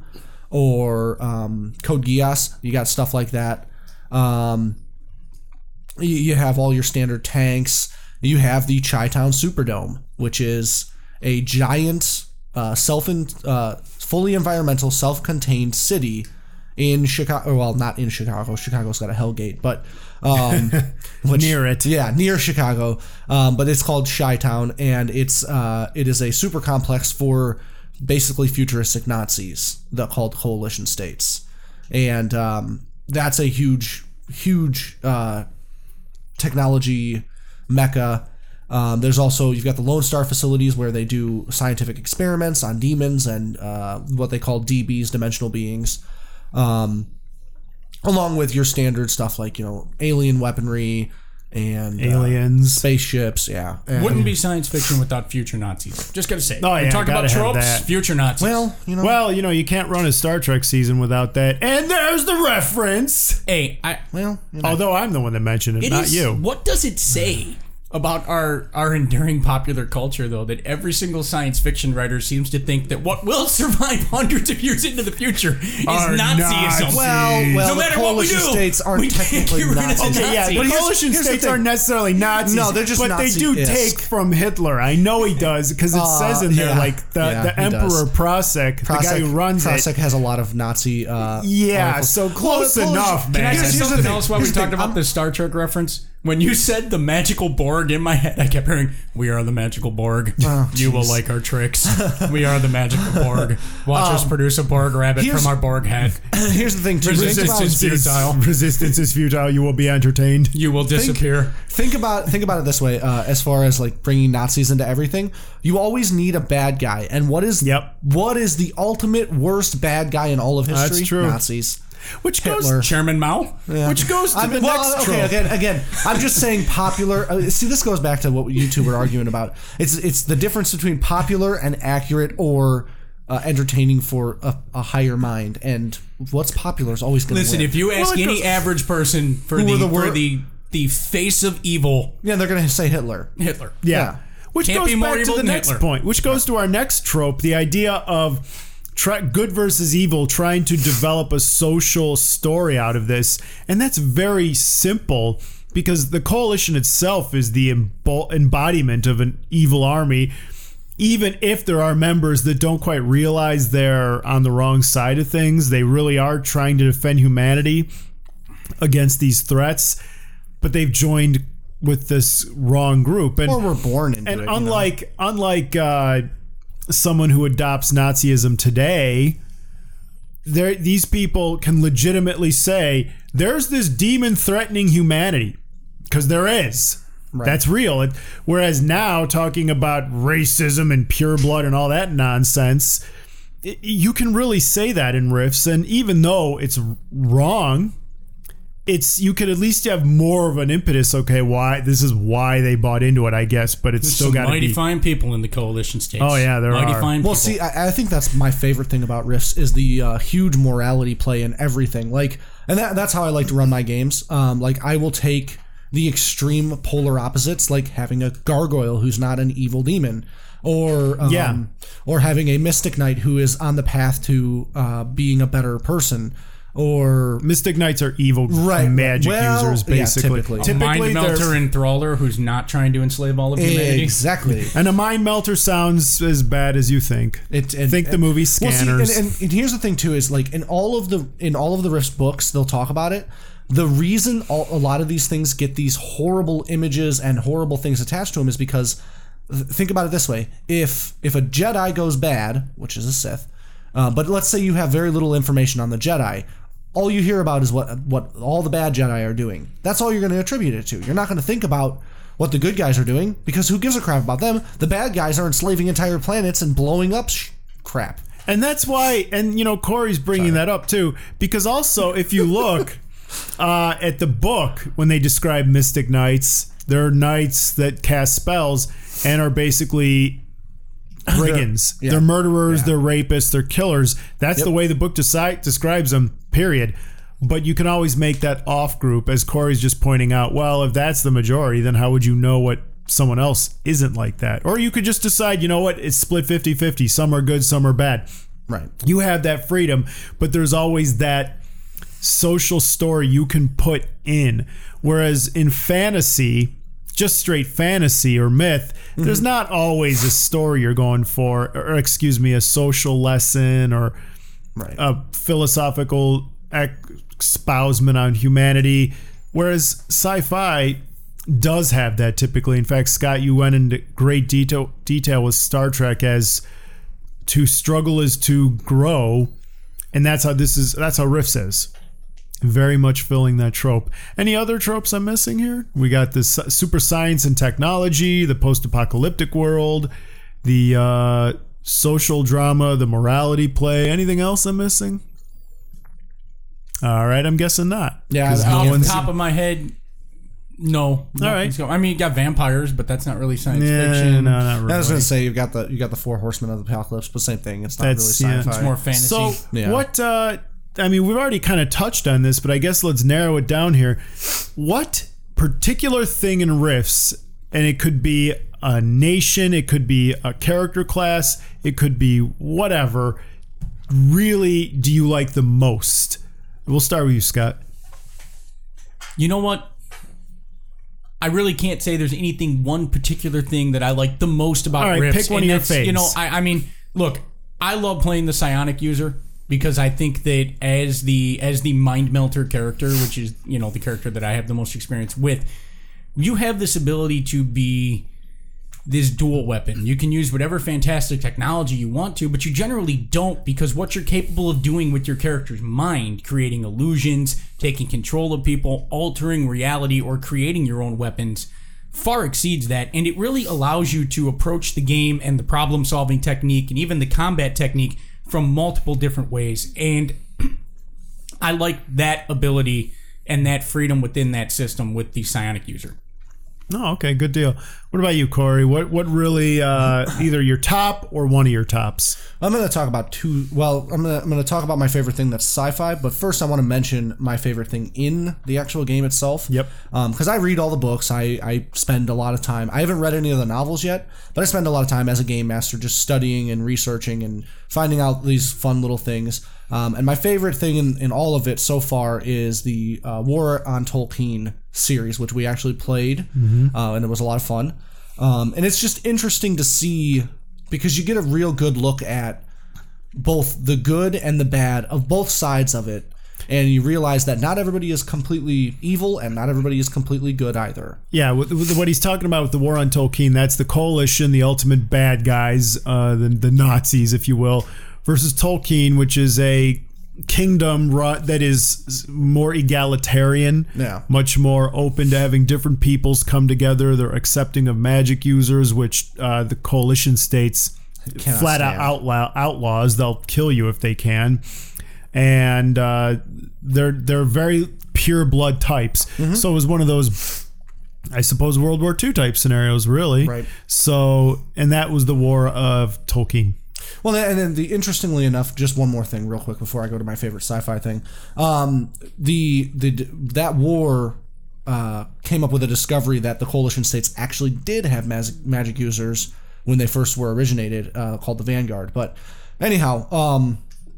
S5: or um, Code Geass. You got stuff like that. Um, you, you have all your standard tanks. You have the Chi-Town Superdome, which is a giant, uh, self uh, fully environmental, self-contained city in Chicago. Well, not in Chicago. Chicago's got a Hellgate, but um, which,
S2: Near it.
S5: Yeah, near Chicago. Um, but it's called Chi-Town, and it's uh, it is a super complex for basically futuristic Nazis that called coalition states, and um, that's a huge, huge uh, technology mecca. Um, there's also, you've got the Lone Star facilities where they do scientific experiments on demons and uh, what they call D Bs, dimensional beings, um, along with your standard stuff like, you know, alien weaponry and uh,
S2: Aliens.
S5: spaceships. Yeah. And-
S3: Wouldn't be science fiction without future Nazis. Just gotta say.
S2: Oh, yeah,
S3: we talk about
S2: gotta have
S3: tropes,
S2: that.
S3: future Nazis.
S5: well, you know,
S2: Well, you know, you can't run a Star Trek season without that. And there's the reference.
S3: hey, I,
S5: well, you know.
S2: Although I'm the one that mentioned it,
S3: it
S2: not
S3: is-
S2: you.
S3: What does it say about our, our enduring popular culture, though, that every single science fiction writer seems to think that what will survive hundreds of years into the future is
S2: Are
S3: Nazism.
S2: Nazis.
S5: Well, well,
S3: no
S5: the
S3: matter what we
S5: coalition
S3: do,
S5: states aren't
S3: we can't
S5: technically
S3: get rid of
S5: Nazis.
S3: the
S2: Okay, yeah,
S3: Nazis.
S2: the
S5: But here's-
S2: coalition
S5: here's the
S2: states
S5: thing.
S2: aren't necessarily Nazis.
S5: No, they're just
S2: but they do
S5: Nazi-esque.
S2: take from Hitler. I know he does because it
S5: Uh,
S2: says in there
S5: yeah.
S2: like the,
S5: Yeah,
S2: the
S5: he
S2: Emperor
S5: does.
S2: Prosek, the guy who runs
S5: Prasek
S2: it.
S5: has a lot of Nazi. Uh,
S2: Yeah,
S5: articles.
S2: so close
S5: Well, the
S2: enough,
S5: coalition-
S3: Can I
S2: man.
S3: say
S5: Here's the
S3: something
S5: thing.
S3: else while we
S5: Here's the
S3: talked
S5: thing.
S3: about
S5: I'm-
S3: the Star Trek reference? When you said the magical Borg in my head, I kept hearing, "We are the magical Borg.
S5: Oh,
S3: you will
S5: jeez.
S3: like our tricks. We are the magical Borg. Watch us produce a Borg rabbit
S5: here's-
S3: from our Borg head.
S5: Here's the thing. Too. Think
S3: Resistance
S5: about,
S3: is futile.
S2: Resistance is futile. You will be entertained.
S3: You will disappear."
S5: think about think about it this way. Uh, as far as like bringing Nazis into everything, you always need a bad guy. And what is
S2: Yep.
S5: what is the ultimate worst bad guy in all of history?
S2: That's true.
S5: Nazis.
S2: Which
S5: Hitler.
S2: goes,
S3: Chairman Mao.
S5: Yeah.
S2: which goes to
S5: I
S2: the
S5: mean, well,
S2: next
S5: okay,
S2: trope.
S5: again, again, I'm just saying popular. Uh, see, this goes back to what you two were arguing about. It's it's the difference between popular and accurate, or uh, entertaining for a, a higher mind. And what's popular is always going to
S3: Listen,
S5: win.
S3: if you ask
S2: Well, it
S3: any
S2: goes-
S3: average person for
S5: Who
S3: the,
S5: are the
S3: for
S5: wor-
S3: the the face of evil,
S5: yeah, they're going to say Hitler.
S3: Hitler.
S2: Yeah.
S5: Yeah.
S2: Which
S3: Can't
S2: goes
S3: be more
S2: back to
S3: evil
S2: the
S3: than
S2: next
S3: Hitler.
S2: point, which goes to our next trope, the idea of try, good versus evil, trying to develop a social story out of this. And that's very simple because the coalition itself is the embo- embodiment of an evil army. Even if there are members that don't quite realize they're on the wrong side of things, they really are trying to defend humanity against these threats, but they've joined with this wrong group. And
S5: Or we're born into
S2: and
S5: it. you know?
S2: unlike unlike uh, someone who adopts Nazism today, there these people can legitimately say there's this demon threatening humanity, because there is.
S5: Right.
S2: That's real. It, whereas now talking about racism and pure blood and all that nonsense, it, you can really say that in riffs, and even though it's wrong, it's you could at least have more of an impetus. Okay, why this is why they bought into it, I guess, but it's
S3: There's
S2: still
S3: some
S2: got to
S3: mighty
S2: be.
S3: fine people in the coalition states.
S2: Oh, yeah, there
S3: mighty
S2: are.
S3: fine
S5: Well,
S3: people.
S5: see, I, I think that's my favorite thing about Rifts is the uh, huge morality play in everything. Like, and that, that's how I like to run my games. Um, like, I will take the extreme polar opposites, like having a gargoyle who's not an evil demon, or um,
S2: Yeah.
S5: or having a mystic knight who is on the path to uh, being a better person, or
S2: Mystic Knights are evil
S5: Right.
S2: magic
S5: Well,
S2: users,
S5: yeah,
S2: basically.
S5: typically.
S3: a mind
S2: they're-
S3: melter enthraller who's not trying to enslave all of humanity.
S5: exactly.
S2: and a mind melter sounds as bad as you think.
S5: It, and,
S2: think the movie
S5: Well, see,
S2: Scanners.
S5: and, and, and here's the thing too: is like in all of the in all of the Rift's books, they'll talk about it. The reason all, a lot of these things get these horrible images and horrible things attached to them is because th- think about it this way: if if a Jedi goes bad, which is a Sith, uh, but let's say you have very little information on the Jedi. All you hear about is what what all the bad Jedi are doing. That's all you're going to attribute it to. You're not going to think about what the good guys are doing, because who gives a crap about them? The bad guys are enslaving entire planets and blowing up sh- crap.
S2: And that's why, and you know, Corey's bringing that up too, because also if you look uh, at the book, when they describe Mystic Knights, they're knights that cast spells and are basically brigands.
S5: yeah.
S2: They're murderers,
S5: Yeah.
S2: they're rapists, they're killers. That's
S5: Yep.
S2: the way the book deci- describes them, period. But you can always make that off group, as Corey's just pointing out. Well, if that's the majority, then how would you know what someone else isn't like that? Or you could just decide, you know what, it's split fifty-fifty. Some are good, some are bad.
S5: Right.
S2: You have that freedom, but there's always that social story you can put in. Whereas in fantasy, just straight fantasy or myth,
S5: Mm-hmm.
S2: there's not always a story you're going for, or excuse me, a social lesson or
S5: Right.
S2: a philosophical espousement on humanity. Whereas sci-fi does have that typically. In fact, Scott, you went into great detail detail with Star Trek as to struggle is to grow, and that's how this is. That's how Riff says. Very much filling that trope. Any other tropes I'm missing here? We got this super science and technology, the post-apocalyptic world, the uh, social drama, the morality play. Anything else I'm missing? All right, I'm guessing not.
S5: Yeah,
S2: 'Cause
S5: I-
S2: no
S3: Off the
S2: one's-
S3: top of my head, no.
S2: All right.
S3: Nothing's going- I mean, you got vampires, but that's not really science
S2: Yeah,
S3: fiction.
S2: no, not really.
S5: I was going to say you got the you got the four horsemen of the apocalypse, but same thing. It's not
S2: That's-
S5: really
S2: yeah.
S5: sci-fi.
S3: It's more fantasy.
S2: So,
S5: Yeah.
S2: what, uh, I mean, we've already kind of touched on this, but I guess let's narrow it down here. What particular thing in Riffs and it could be a nation, it could be a character class, it could be whatever, really do you like the most? We'll start with you, Scott.
S3: You know what? I really can't say there's anything, one particular thing that I like the most about
S2: All right,
S3: Rifts.
S2: pick one
S3: and
S2: of your
S3: that's, You know,
S2: faves.
S3: I, I mean, look, I love playing the psionic user because I think that as the as the mind melter character, which is, you know, the character that I have the most experience with, you have this ability to be this dual weapon. You can use whatever fantastic technology you want to, but you generally don't, because what you're capable of doing with your character's mind, creating illusions, taking control of people, altering reality, or creating your own weapons, far exceeds that. And it really allows you to approach the game and the problem-solving technique and even the combat technique from multiple different ways. And I like that ability and that freedom within that system with the psionic user.
S2: Oh, okay, good deal. What about you, Corey? What what really uh, either your top or one of your tops?
S5: I'm going to talk about two. Well, I'm going to I'm going to talk about my favorite thing that's sci-fi. But first, I want to mention my favorite thing in the actual game itself.
S2: Yep.
S5: Because I read all the books. I I spend a lot of time. I haven't read any of the novels yet, but I spend a lot of time as a game master just studying and researching and finding out these fun little things. Um, and my favorite thing in, in all of it so far is the uh, War on Tolkien series, which we actually played, mm-hmm. uh, and it was a lot of fun. Um, and it's just interesting to see, because you get a real good look at both the good and the bad of both sides of it, and you realize that not everybody is completely evil and not everybody is completely good either.
S2: Yeah, with, with what he's talking about with the War on Tolkien, that's the Coalition, the ultimate bad guys, uh, the, the Nazis, if you will, versus Tolkien, which is a kingdom that is more egalitarian,
S5: yeah.
S2: much more open to having different peoples come together. They're accepting of magic users, which uh, the coalition states flat out outlaw, outlaws. They'll kill you if they can, and uh, they're they're very pure blood types. Mm-hmm. So it was one of those, I suppose, World War Two type scenarios, really.
S5: Right.
S2: So, and that was the War of Tolkien.
S5: Well, and then the interestingly enough, just one more thing real quick before I go to my favorite sci-fi thing. Um, the the that war uh, came up with a discovery that the coalition states actually did have magic, magic users when they first were originated, uh, called the Vanguard. But anyhow, um,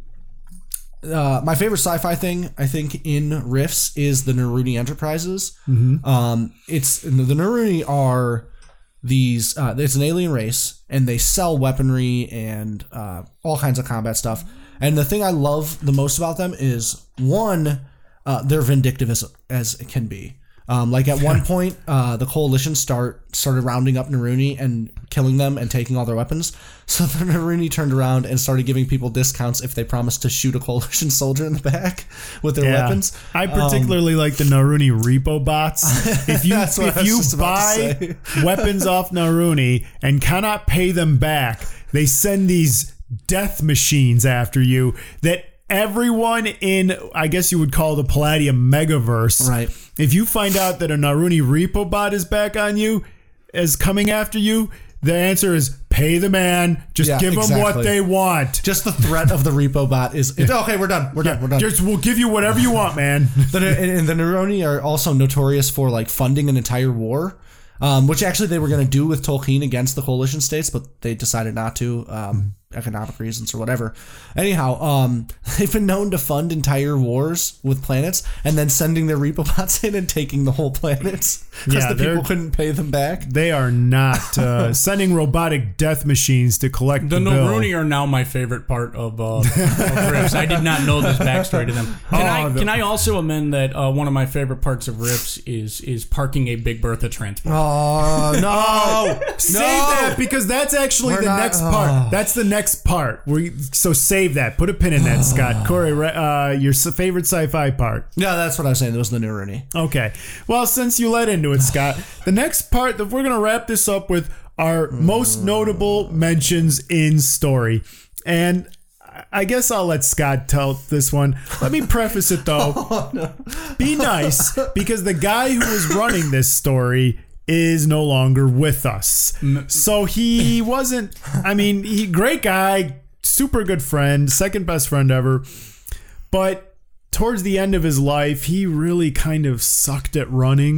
S5: uh, my favorite sci-fi thing, I think, in Rifts is the Naruni Enterprises.
S2: Mm-hmm.
S5: Um, it's the Naruni are these. Uh, it's an alien race, and they sell weaponry and uh, all kinds of combat stuff. And the thing I love the most about them is, one, uh, they're vindictive as as it can be. Um, like at one point, uh, the coalition start started rounding up Naruni and killing them and taking all their weapons. So the Naruni turned around and started giving people discounts if they promised to shoot a coalition soldier in the back with their
S2: Yeah.
S5: weapons.
S2: I particularly um, like the Naruni repo bots. If you
S5: That's what I
S2: if
S5: was
S2: you
S5: just about to
S2: buy weapons off Naruni and cannot pay them back, they send these death machines after you that everyone in, I guess you would call the Palladium Megaverse.
S5: Right.
S2: If you find out that a Naruni repo bot is back on you, is coming after you, the answer is pay the man. Just
S5: Yeah,
S2: give them
S5: exactly.
S2: what they want.
S5: Just the threat of the repo bot is okay. We're done. We're done. We're done.
S2: Just we'll give you whatever you want, man.
S5: The, and the Naruni are also notorious for like funding an entire war, um, which actually they were going to do with Tolkien against the coalition states, but they decided not to, um, economic reasons or whatever. Anyhow, um, they've been known to fund entire wars with planets and then sending their repo bots in and taking the whole planets because
S2: Yeah,
S5: the people
S2: they're-
S5: couldn't pay them back.
S2: They are not uh, sending robotic death machines to collect
S3: The
S2: the, bill.
S3: Naruni are now my favorite part of, uh, of Rifts. I did not know this backstory to them. Can,
S2: Oh,
S3: I,
S2: the-
S3: can I also amend that uh, one of my favorite parts of Rifts is is parking a Big Bertha transport?
S5: Oh no!
S2: Save that, because that's actually
S5: We're
S2: the
S5: not-
S2: next
S5: oh.
S2: part. That's the next part. We so save that. Put a pin in that, Scott. Corey, uh, your s- favorite sci-fi part.
S5: Yeah, that's what I was saying. It was the Naruni.
S2: Okay. Well, since you led into it, Scott, the next part that we're gonna wrap this up with are most notable mentions in story, and I guess I'll let Scott tell this one. Let me preface it though.
S5: Oh, no.
S2: Be nice, because the guy who was running this story is no longer with us. So he wasn't, I mean, he great guy, super good friend, second best friend ever. But towards the end of his life, he really kind of sucked at running.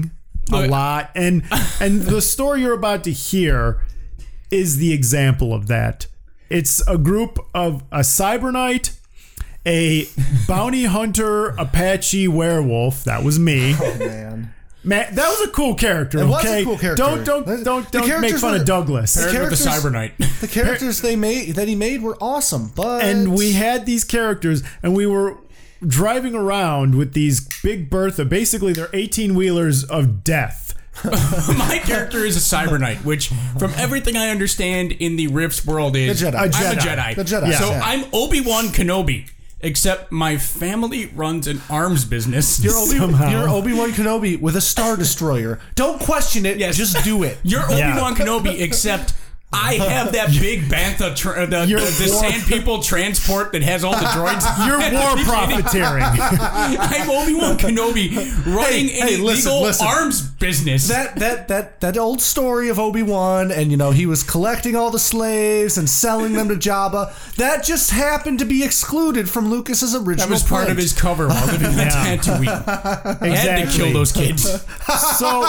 S2: a lot. And and the story you're about to hear is the example of that. It's a group of a cyber knight, a bounty hunter Apache werewolf. That was me.
S5: Oh, man.
S2: Man, that was a cool character.
S5: It was
S2: okay?
S5: a cool character.
S2: Don't don't
S5: The-
S2: don't
S5: the
S2: don't make
S5: characters
S2: fun
S5: were-
S2: of Douglas.
S5: the
S3: Paired with the
S5: characters-
S3: Cyber Knight.
S5: The characters they made that he made were awesome, but
S2: And we had these characters, and we were driving around with these Big Bertha. Basically, they're eighteen wheelers of death.
S3: My character is a Cyber Knight, which, from everything I understand in the Rift's world, is
S5: The Jedi.
S2: A
S3: I'm
S2: Jedi.
S3: a Jedi.
S5: The Jedi,
S3: So
S5: yeah.
S3: I'm Obi-Wan Kenobi, except my family runs an arms business.
S5: You're Obi,
S2: Somehow.
S5: you're Obi-Wan Kenobi with a Star Destroyer. Don't question it.
S3: Yes.
S5: Just do it.
S3: You're
S2: Yeah.
S3: Obi-Wan Kenobi, except I have that big bantha, tra- the, the,
S2: You're
S3: the
S2: war-
S3: Sand People transport that has all the droids.
S2: You're war profiteering.
S3: I'm Obi-Wan Kenobi running
S5: Hey,
S3: an
S5: hey, listen,
S3: illegal
S5: listen.
S3: arms business.
S5: That that that that old story of Obi-Wan, and you know he was collecting all the slaves and selling them to Jabba. That just happened to be excluded from Lucas's original.
S3: That was part
S5: print.
S3: of his cover while living in
S2: Yeah.
S3: Tatooine. He had to
S2: Exactly.
S3: kill those kids.
S2: So,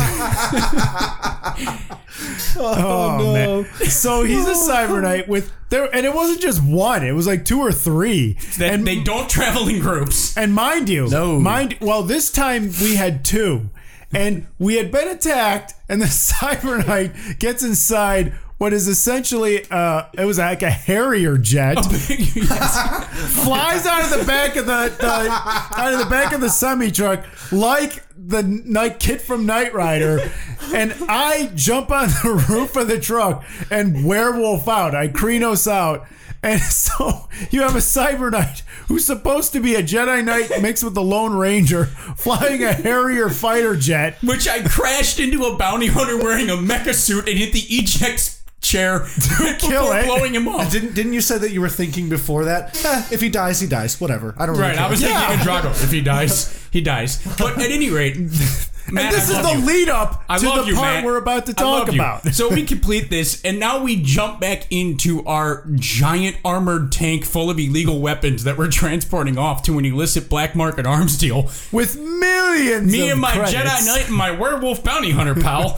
S2: oh,
S5: no.
S2: man. So he's a cyber knight with there, and it wasn't just one; it was like two or three.
S3: That
S2: and
S3: they don't travel in groups.
S2: and mind you,
S5: No.
S2: mind well, this time we had two, and we had been attacked, and the cyber knight gets inside what is essentially uh, it was like a Harrier jet.
S3: Yes.
S2: Flies out of the back of the, the out of the back of the semi truck like the night kid from Knight Rider, and I jump on the roof of the truck and werewolf out. I Krenos out, and so you have a cyber knight who's supposed to be a Jedi Knight mixed with the Lone Ranger flying a Harrier fighter jet.
S3: Which I crashed into a bounty hunter wearing a mecha suit and hit the eject chair
S2: Kill
S3: before
S2: it.
S3: blowing him up.
S5: Didn't didn't you say that you were thinking before that? Eh, if he dies, he dies. Whatever. I don't really
S3: Right,
S5: care.
S3: I was thinking of Drago. If he dies, he dies. But at any rate, Matt,
S2: And this
S3: I
S2: is
S3: love
S2: the
S3: you.
S2: lead up
S3: I
S2: to
S3: love
S2: the
S3: you,
S2: part
S3: Matt.
S2: we're about to
S3: I love
S2: talk
S3: you.
S2: about.
S3: So we complete this, and now we jump back into our giant armored tank full of illegal weapons that we're transporting off to an illicit black market arms deal.
S2: With millions
S3: Me
S2: of
S3: and my
S2: credits.
S3: Jedi Knight and my werewolf bounty hunter pal.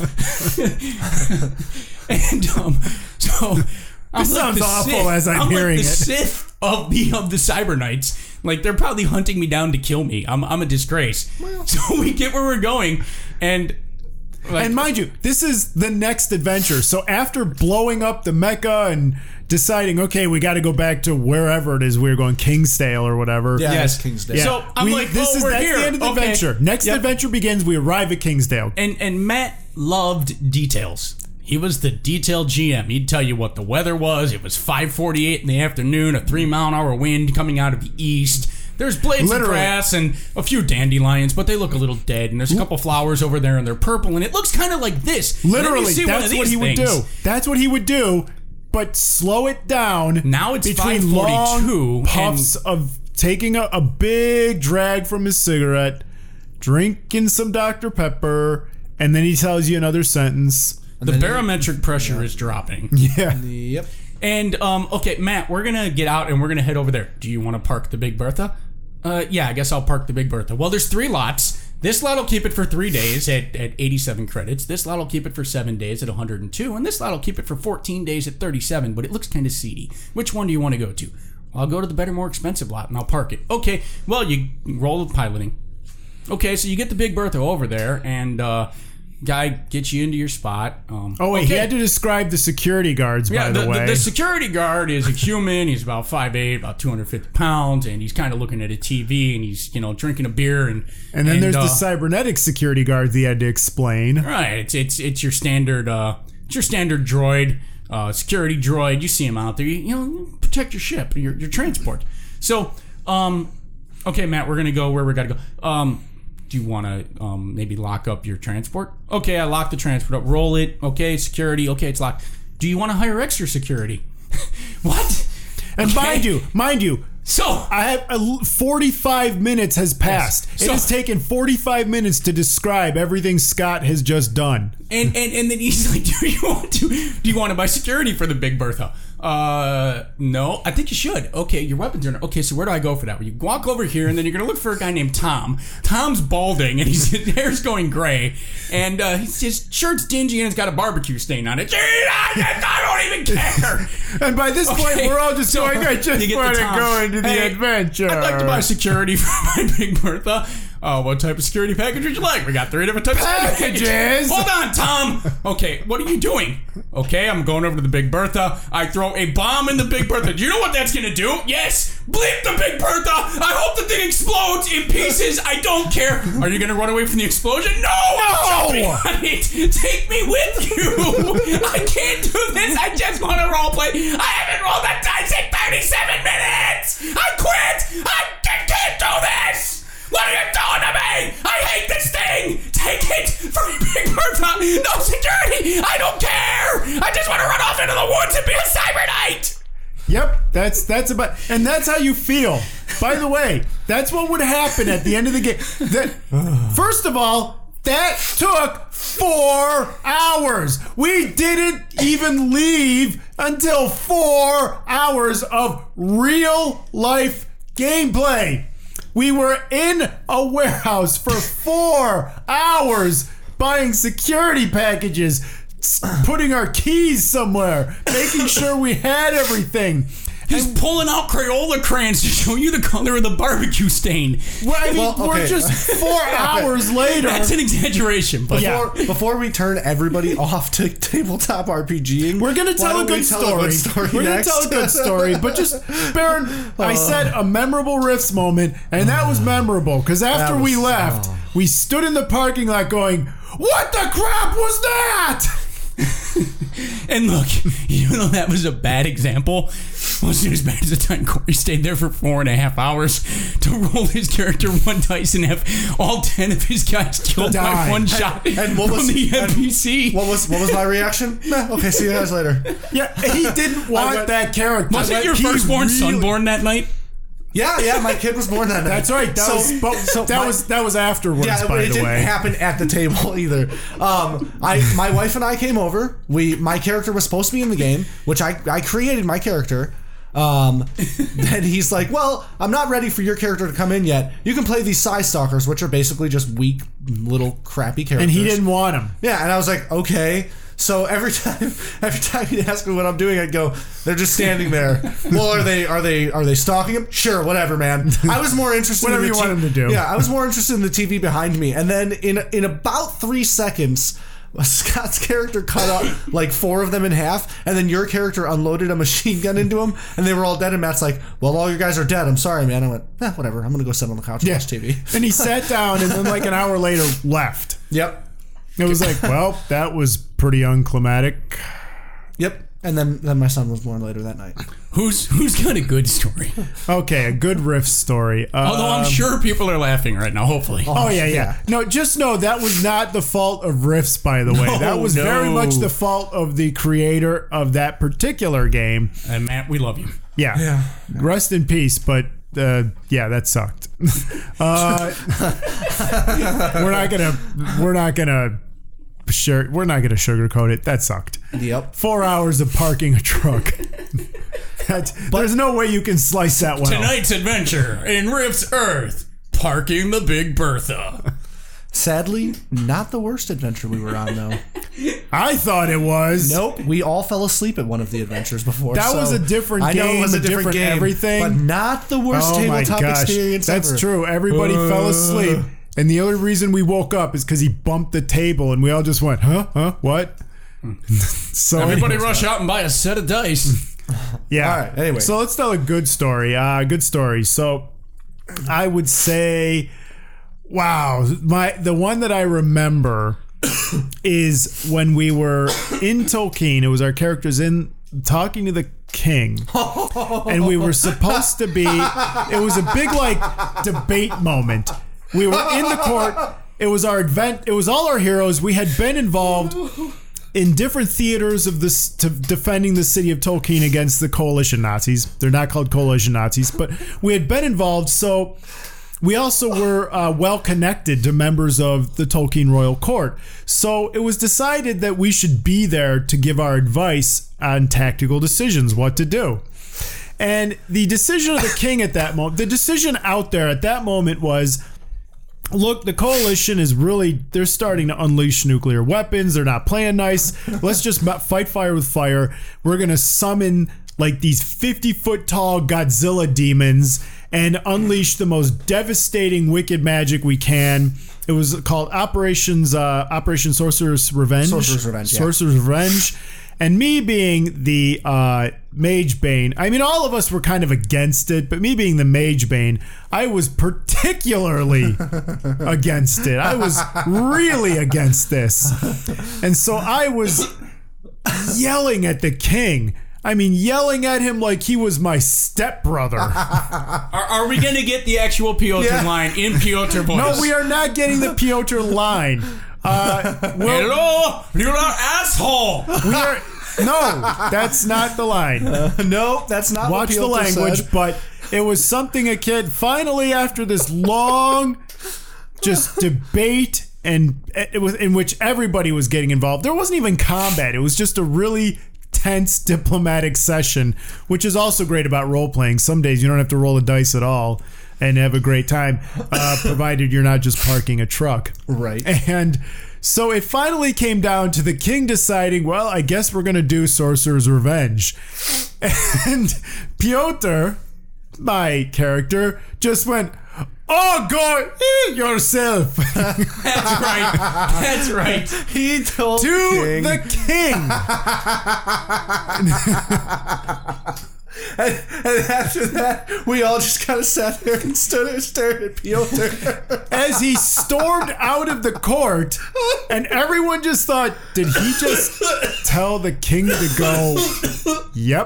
S3: and um, so I'm
S2: This sounds
S3: the
S2: awful
S3: Sith.
S2: as I'm
S3: I'm
S2: hearing
S3: like the
S2: it.
S3: Sith of the of the Cyber Knights. Like they're probably hunting me down to kill me. I'm I'm a disgrace. So we get where we're going, and like,
S2: And mind you, this is the next adventure. So after blowing up the mecha and deciding, okay, we got to go back to wherever it is we were going, Kingsdale or whatever.
S5: Yeah,
S3: Yes.
S5: it's Kingsdale.
S2: Yeah.
S3: So I'm
S2: We-
S3: like,
S2: this
S3: oh,
S2: is
S3: we're
S2: that's
S3: here.
S2: the end of the
S3: Okay.
S2: adventure. Next
S3: Yep.
S2: adventure begins. We arrive at Kingsdale.
S3: And and Matt loved details. He was the detail G M. He'd tell you what the weather was. It was five forty-eight in the afternoon, a three mile an hour wind coming out of the east. There's blades
S2: Literally.
S3: of grass and a few dandelions, but they look a little dead. And there's a couple flowers over there, and they're purple, and it looks kind of like this. And then you
S2: Literally,
S3: see one of
S2: that's what
S3: these
S2: he would
S3: things.
S2: do. That's what he would do, but slow it down.
S3: Now it's
S2: between
S3: five forty-two,
S2: long puffs of taking a, a big drag from his cigarette, drinking some Doctor Pepper, and then he tells you another sentence.
S3: The barometric pressure is dropping.
S2: Yeah.
S5: Yep.
S3: And um, okay, Matt, we're gonna get out and we're gonna head over there. Do you want to park the Big Bertha? Uh, yeah, I guess I'll park the Big Bertha. Well, there's three lots. This lot will keep it for three days at, at eighty-seven credits. This lot will keep it for seven days at one hundred two, and this lot will keep it for fourteen days at thirty-seven. But it looks kind of seedy. Which one do you want to go to? Well, I'll go to the better, more expensive lot, and I'll park it. Okay. Well, you roll the piloting. Okay, so you get the Big Bertha over there, and uh, guy gets you into your spot. Um,
S2: Oh wait,
S3: okay.
S2: he had to describe the security guards.
S3: Yeah,
S2: by
S3: the,
S2: the, way,
S3: the, the security guard is a human. He's about five eight, about two hundred fifty pounds, and he's kind of looking at a T V, and he's, you know, drinking a beer. And
S2: and then there's
S3: uh,
S2: the cybernetic security guards he had to explain.
S3: Right, it's it's it's your standard uh, it's your standard droid, uh, security droid. You see him out there. You, you know, protect your ship, your your transport. So, um, okay, Matt, we're gonna go where we gotta go. Um, do you want to um, maybe lock up your transport? Okay, I lock the transport up. Roll it. Okay, security. Okay, it's locked. Do you want to hire extra security? What?
S2: And
S3: Okay.
S2: mind you, mind you,
S3: So
S2: I have a, forty-five minutes has passed.
S3: Yes.
S2: It
S3: So-
S2: has taken forty-five minutes to describe everything Scott has just done.
S3: and, and and then he's like, do you want to do you want to buy security for the Big Bertha? Uh, no, I think you should. Okay, your weapons are... Okay, so where do I go for that? Well, you walk over here, and then you're going to look for a guy named Tom. Tom's balding, and his hair's going gray, and uh, his, his shirt's dingy, and it's got a barbecue stain on it. Gee, I, I don't even care!
S2: And by this
S3: Okay,
S2: point, we're all just
S3: so
S2: going, I just
S3: you get the
S2: want to
S3: Tom.
S2: go into the
S3: Hey,
S2: adventure.
S3: I'd like to buy security for my Big Bertha. Oh, what type of security package would you like? We got three different types of
S2: Packages.
S3: packages. Hold on, Tom. Okay, what are you doing? Okay, I'm going over to the Big Bertha. I throw a bomb in the Big Bertha. Do you know what that's gonna do? Yes, bleep the Big Bertha. I hope the thing explodes in pieces. I don't care. Are you gonna run away from the explosion? No. I'm jumping on it. Take me with you. I can't do this. I just want to roleplay. I haven't rolled a dice in thirty-seven minutes. I quit. I can't do this. What are you doing to me? I hate this thing! Take it from Big Bertha! No security! I don't care! I just want to run off into the woods and be a cyber knight!
S2: Yep, that's that's about, and that's how you feel. By the way, that's what would happen at the end of the game. That, first of all, that took four hours. We didn't even leave until four hours of real life gameplay. We were in a warehouse for four hours buying security packages, putting our keys somewhere, making sure we had everything.
S3: He's pulling out Crayola crayons to show you the color of the barbecue stain.
S2: Well, I mean,
S5: Well,
S2: we're
S5: okay.
S2: just four hours later.
S3: That's an exaggeration, but
S2: Yeah.
S5: Before, before we turn everybody off to tabletop RPGing,
S2: We're gonna tell,
S5: why
S2: a
S5: don't we
S2: good,
S5: tell
S2: story.
S5: a good story.
S2: We're
S5: next?
S2: gonna tell a good story, but just Baron, I said a memorable Riffs moment, and that was memorable because after
S5: That
S2: we
S5: was-
S2: left,
S5: oh.
S2: we stood in the parking lot going, "What the crap was that?"
S3: And look, even though that was a bad example, it wasn't as bad as the time Corey stayed there for four and a half hours to roll his character one dice and have all ten of his guys killed
S2: Die.
S3: by one shot
S5: and what
S3: from
S5: was-
S3: the
S5: and
S3: N P C.
S5: What was what was my reaction? Meh, okay, see you guys later.
S2: Yeah, he didn't want
S5: went-
S2: that character.
S3: Wasn't your
S2: He
S3: firstborn
S2: really-
S3: son born that night?
S5: Yeah, yeah, my kid was born that night.
S2: That's right. That
S5: So-
S2: was, but
S5: so
S2: that
S5: my-
S2: was that was afterwards.
S5: Yeah,
S2: by
S5: it
S2: the
S5: didn't
S2: way,
S5: happen at the table either. Um, I, my wife and I came over. We, my character was supposed to be in the game, which I, I created my character. Um, then he's like, "Well, I'm not ready for your character to come in yet. You can play these Psy Stalkers, which are basically just weak, little, crappy characters."
S2: and he didn't want him.
S5: Yeah, and I was like, "Okay." So every time, every time he'd ask me what I'm doing, I'd go, "They're just standing there." Well, are they, are they, are they stalking him? Sure, whatever, man. I was more interested
S2: Whatever
S5: in the
S2: you want
S5: T-
S2: him to do.
S5: Yeah, I was more interested in the T V behind me, and then in in about three seconds, Scott's character cut up like four of them in half, and then your character unloaded a machine gun into them, and they were all dead. And Matt's like, "Well, all your guys are dead. I'm sorry, man." I went, eh, "Whatever. I'm gonna go sit on the couch and
S2: Yeah.
S5: watch T V."
S2: And he sat down, and then like an hour later left.
S5: Yep.
S2: It was like, well, that was pretty unclimatic.
S5: Yep. And then then my son was born later that night.
S3: Who's who's got a good story?
S2: Okay, a good riff story.
S3: Although I'm
S2: Um,
S3: sure people are laughing right now. Hopefully.
S2: Oh yeah, yeah. No, just know that was not the fault of Riffs, by the way.
S3: No,
S2: that was very
S3: no.
S2: much the fault of the creator of that particular game.
S3: And Matt, we love you.
S2: Yeah.
S5: Yeah.
S2: Rest in peace, but uh, yeah, that sucked. uh, we're not gonna we're not gonna sure we're not gonna sugarcoat it. That sucked.
S5: Yep.
S2: Four hours of parking a truck. That, there's no way you can slice that one.
S3: Tonight's adventure in Rift's Earth, parking the Big Bertha.
S5: Sadly, not the worst adventure we were on, though.
S2: I thought it was.
S5: Nope, we all fell asleep at one of the adventures before.
S2: That
S5: so
S2: was a different
S5: I know
S2: game,
S5: it was a
S2: a
S5: different,
S2: different
S5: game,
S2: everything.
S5: but not the worst
S2: Oh my
S5: tabletop
S2: gosh,
S5: experience
S2: that's
S5: ever.
S2: true. Everybody fell asleep, and the only reason we woke up is because he bumped the table, and we all just went, "Huh? Huh? What?" So
S3: Everybody
S2: anyways,
S3: rush out and buy a set of dice.
S2: yeah.
S5: All right, anyway.
S2: so let's tell a good story. Uh, good story. So I would say, wow, my the one that I remember is when we were in Tolkien. It was our characters in talking to the king, and we were supposed to be. It was a big like debate moment. We were in the court. It was our advent. It was all our heroes. We had been involved in different theaters of this to defending the city of Tolkien against the coalition Nazis. They're not called coalition Nazis, but we had been involved. So we also were uh, well connected to members of the Tolkien royal court. So it was decided that we should be there to give our advice on tactical decisions, what to do. And the decision of the king at that moment, the decision out there at that moment was, look, the coalition is really, they're starting to unleash nuclear weapons. They're not playing nice. Let's just fight fire with fire. We're going to summon like these fifty foot tall Godzilla demons and unleash the most devastating wicked magic we can. It was called Operations uh, Operation Sorcerer's Revenge.
S5: Sorcerer's Revenge, yeah.
S2: Sorcerer's Revenge. And me being the uh, Mage Bane, I mean, all of us were kind of against it, but me being the Mage Bane, I was particularly against it. I was really against this. And so I was yelling at the king. I mean, yelling at him like he was my stepbrother.
S3: Are, are we going to get the actual Piotr
S5: Yeah.
S3: line in Piotr voice?
S2: No, we are not getting the Piotr line. Uh, well,
S3: Hello, you little asshole.
S2: we are. No, that's not the line.
S5: No, that's not
S2: Watch
S5: what
S2: the
S5: Piotr
S2: language,
S5: said.
S2: but it was something a kid finally, after this long just debate and it was in which everybody was getting involved. There wasn't even combat. It was just a really tense diplomatic session, which is also great about role playing. Some days you don't have to roll a dice at all and have a great time, uh, provided you're not just parking a truck.
S5: Right.
S2: And so it finally came down to the king deciding, well, I guess we're going to do Sorcerer's Revenge. And Piotr, my character, just went, oh, God, eat yourself.
S3: That's right. That's right.
S5: He told
S2: To
S5: the king.
S2: the king.
S5: And, and after that, we all just kind of sat there and stood there staring at Piotr.
S2: As he stormed out of the court, and everyone just thought, did he just tell the king to go? Yep.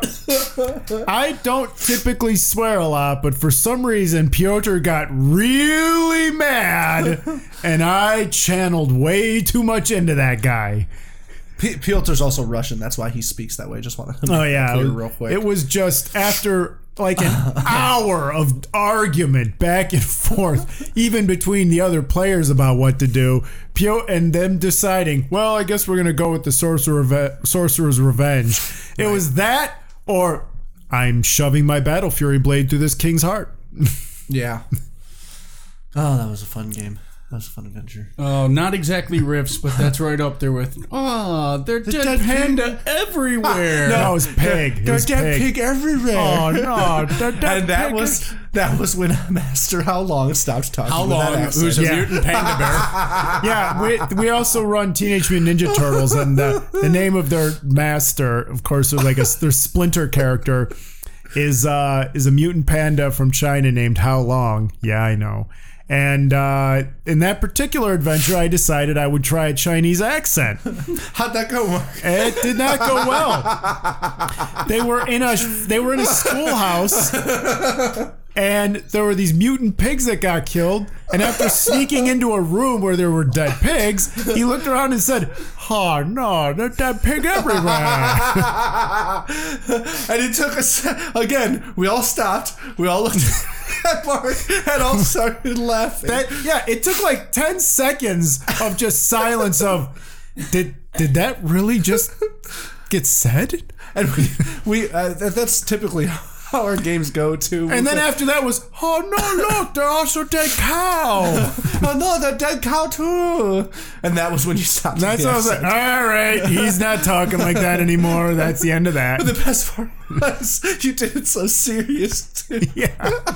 S2: I don't typically swear a lot, but for some reason, Piotr got really mad, and I channeled way too much into that guy.
S5: P- Piotr's also Russian. That's why he speaks that way. Just want to
S2: Oh yeah,
S5: clear
S2: it,
S5: real quick.
S2: it was just after like an hour of argument back and forth, even between the other players about what to do. Pio and them deciding, well, I guess we're gonna go with the Sorcerer Reve- Sorcerer's Revenge. It right. was that, or I'm shoving my Battle Fury blade through this king's heart.
S5: Yeah. Oh, that was a fun game. That was a fun adventure.
S3: Oh, not exactly riffs, but that's right up there with, oh, they're
S5: The
S3: dead,
S5: dead
S3: panda everywhere.
S2: No, it was pig. It
S5: There's
S2: was
S5: dead
S2: pig.
S5: pig everywhere.
S2: Oh no, the dead
S5: And that
S2: pig
S5: was
S2: is-
S5: that was when Master How Long stopped talking.
S3: How
S5: with that
S3: long?
S5: accent.
S3: Who's a
S2: Yeah.
S3: mutant panda bear?
S2: Yeah, we, we also run Teenage Mutant Ninja Turtles, and the, the name of their master, of course, was like a their Splinter character, is uh, is a mutant panda from China named How Long. Yeah, I know. And uh, in that particular adventure, I decided I would try a Chinese accent.
S5: How'd that go, Mark?
S2: It did not go well. They were in a they were in a schoolhouse, and there were these mutant pigs that got killed. And after sneaking into a room where there were dead pigs, he looked around and said, "Oh no, there's dead pig everywhere."
S5: And it took us again. We all stopped. We all looked at Mark and all started laughing.
S2: That yeah, it took like ten seconds of just silence. Of did did that really just get said?
S5: And we we uh, that, that's typically how our games go too.
S2: And then after that was, oh no, look, they're also dead cow.
S5: Oh no, the dead cow too. And that was when you stopped.
S2: That's
S5: the
S2: what I was like,
S5: accent.
S2: all right, he's not talking like that anymore. That's the end of that.
S5: The best part was you did it so serious too.
S2: Yeah.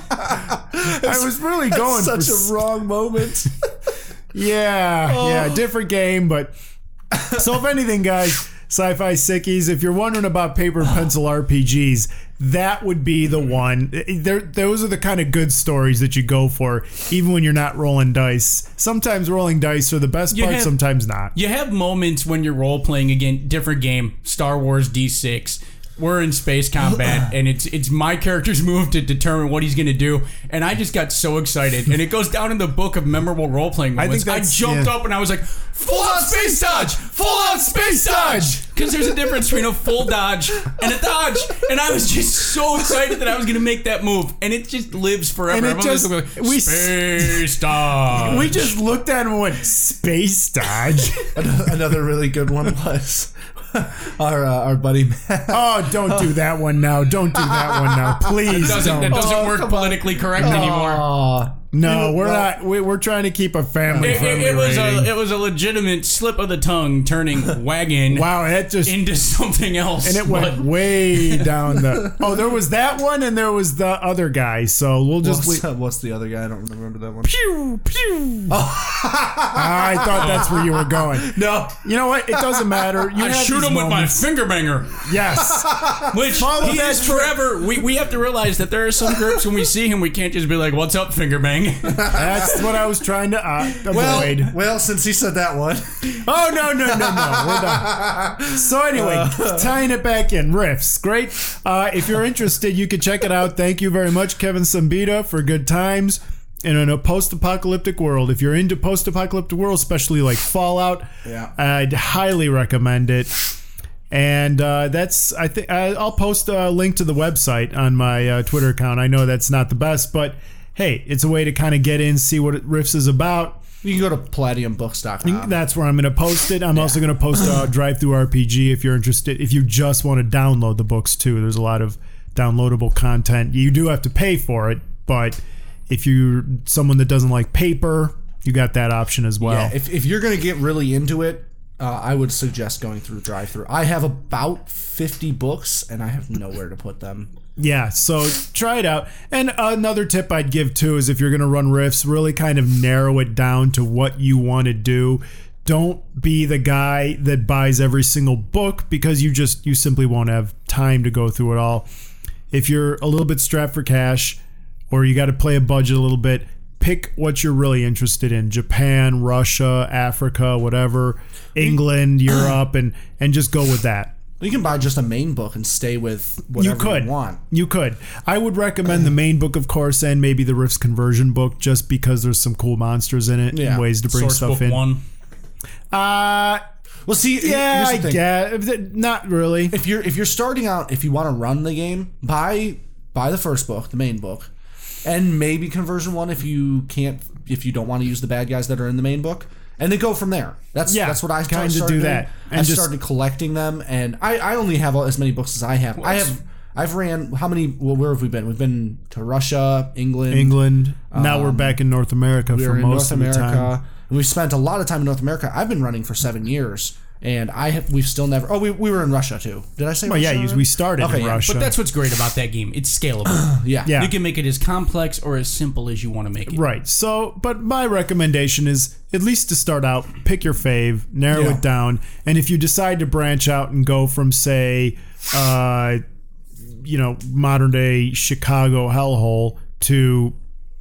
S2: I was really
S5: That's
S2: going
S5: such
S2: for
S5: a wrong moment.
S2: Yeah,
S5: Oh.
S2: yeah, different game, but so if anything, guys, Sci-Fi Sickies, if you're wondering about paper and pencil R P Gs, that would be the one. There, those are the kind of good stories that you go for, even when you're not rolling dice. Sometimes rolling dice are the best
S3: You
S2: part,
S3: have-
S2: sometimes not.
S3: You have moments when you're role playing again, different game, Star Wars D six, we're in space combat, and it's it's my character's move to determine what he's gonna do, and I just got so excited, and it goes down in the book of memorable role playing moments. I, I jumped yeah. up and I was like, full out space dodge, full out space dodge, because there's a difference between a full dodge and a dodge, and I was just so excited that I was gonna make that move, and it just lives forever.
S2: And it just,
S3: like,
S2: we
S3: space dodge.
S2: We just looked at him and went, space dodge.
S5: Another really good one was our uh, our buddy Matt.
S2: Oh, don't do that one now. Don't do that one now. Please
S3: It doesn't,
S2: don't.
S3: it doesn't
S5: Oh,
S3: work
S5: come
S3: politically correct anymore.
S5: Aw.
S2: No, we're
S5: Well-
S2: not. We, we're trying to keep a family
S3: It, it,
S2: friendly
S3: it was
S2: rating.
S3: a it was a legitimate slip of the tongue, turning wagon
S2: Wow, that just
S3: into something else.
S2: and it went
S3: but-
S2: way down the. Oh, there was that one, and there was the other guy. So we'll just.
S5: What's,
S2: leave.
S5: what's the other guy? I don't remember that one.
S2: Pew pew. I thought that's where you were going.
S5: No.
S2: You know what? It doesn't matter. You
S3: I
S2: have
S3: shoot
S2: these
S3: him with my
S2: moments.
S3: finger banger,
S2: Yes.
S3: which
S2: Follow
S3: he
S2: that
S3: is forever. We, we have to realize that there are some groups when we see him, we can't just be like, "What's up, finger bang?"
S2: That's what I was trying to uh, avoid.
S5: Well, well, since he said that one.
S2: Oh, no, no, no, no. We're done. So anyway, tying it back in, riffs. Great. Uh, if you're interested, you can check it out. Thank you very much, Kevin Sambita, for good times in a post-apocalyptic world. If you're into post-apocalyptic world, especially like Fallout,
S5: Yeah.
S2: I'd highly recommend it. And uh, that's, I think, I'll post a link to the website on my uh, Twitter account. I know that's not the best, but hey, it's a way to kind of get in, see what Riffs is about.
S5: You can go to palladium books dot com.
S2: That's where I'm going to post it. I'm yeah. also going to post a Drive Through R P G if you're interested. If you just want to download the books too, there's a lot of downloadable content. You do have to pay for it, but if you're someone that doesn't like paper, you got that option as well.
S5: Yeah, if, if you're going to get really into it, uh, I would suggest going through Drive Through. I have about fifty books, and I have nowhere to put them.
S2: Yeah, so try it out. And another tip I'd give too is if you're going to run riffs, really kind of narrow it down to what you want to do. Don't be the guy that buys every single book because you just you simply won't have time to go through it all. If you're a little bit strapped for cash or you got to play a budget a little bit, pick what you're really interested in. Japan, Russia, Africa, whatever, England, Europe, and and just go with that.
S5: You can buy just a main book and stay with whatever
S2: you, could.
S5: you want.
S2: You could. I would recommend the main book, of course, and maybe the Riffs conversion book, just because there's some cool monsters in it
S5: Yeah.
S2: and ways to bring
S3: Source
S2: stuff
S3: book
S2: in.
S3: one.
S2: Uh,
S5: Well, see,
S2: yeah,
S5: here's the
S2: I
S5: thing.
S2: guess. Not really.
S5: If you're if you're starting out, if you want to run the game, buy buy the first book, the main book, and maybe conversion one if you can't if you don't want to use the bad guys that are in the main book. And then go from there. That's
S2: Yeah,
S5: that's what I
S2: kinda
S5: started
S2: do
S5: doing.
S2: that. And
S5: I
S2: just-
S5: started collecting them, and I, I only have as many books as I have. I have I've ran how many? Well, where have we been? We've been to Russia, England,
S2: England. Now we're
S5: Um,
S2: back in North America
S5: we
S2: for
S5: were in
S2: most
S5: North
S2: of the time.
S5: America, and we've spent a lot of time in North America. I've been running for seven years, and I have we've still never. Oh, we, we were in Russia too. Did I say?
S2: Well,
S5: Russia
S2: yeah, you,
S5: already?
S2: we started
S5: Okay,
S2: in
S5: yeah.
S2: Russia.
S3: But that's what's great about that game. It's scalable.
S5: Yeah,
S2: Yeah.
S3: You can make it as complex or as simple as you want to make it.
S2: Right. So, but my recommendation is at least to start out, pick your fave, narrow
S5: Yeah.
S2: it down, and if you decide to branch out and go from, say, uh, you know, modern day Chicago hellhole to,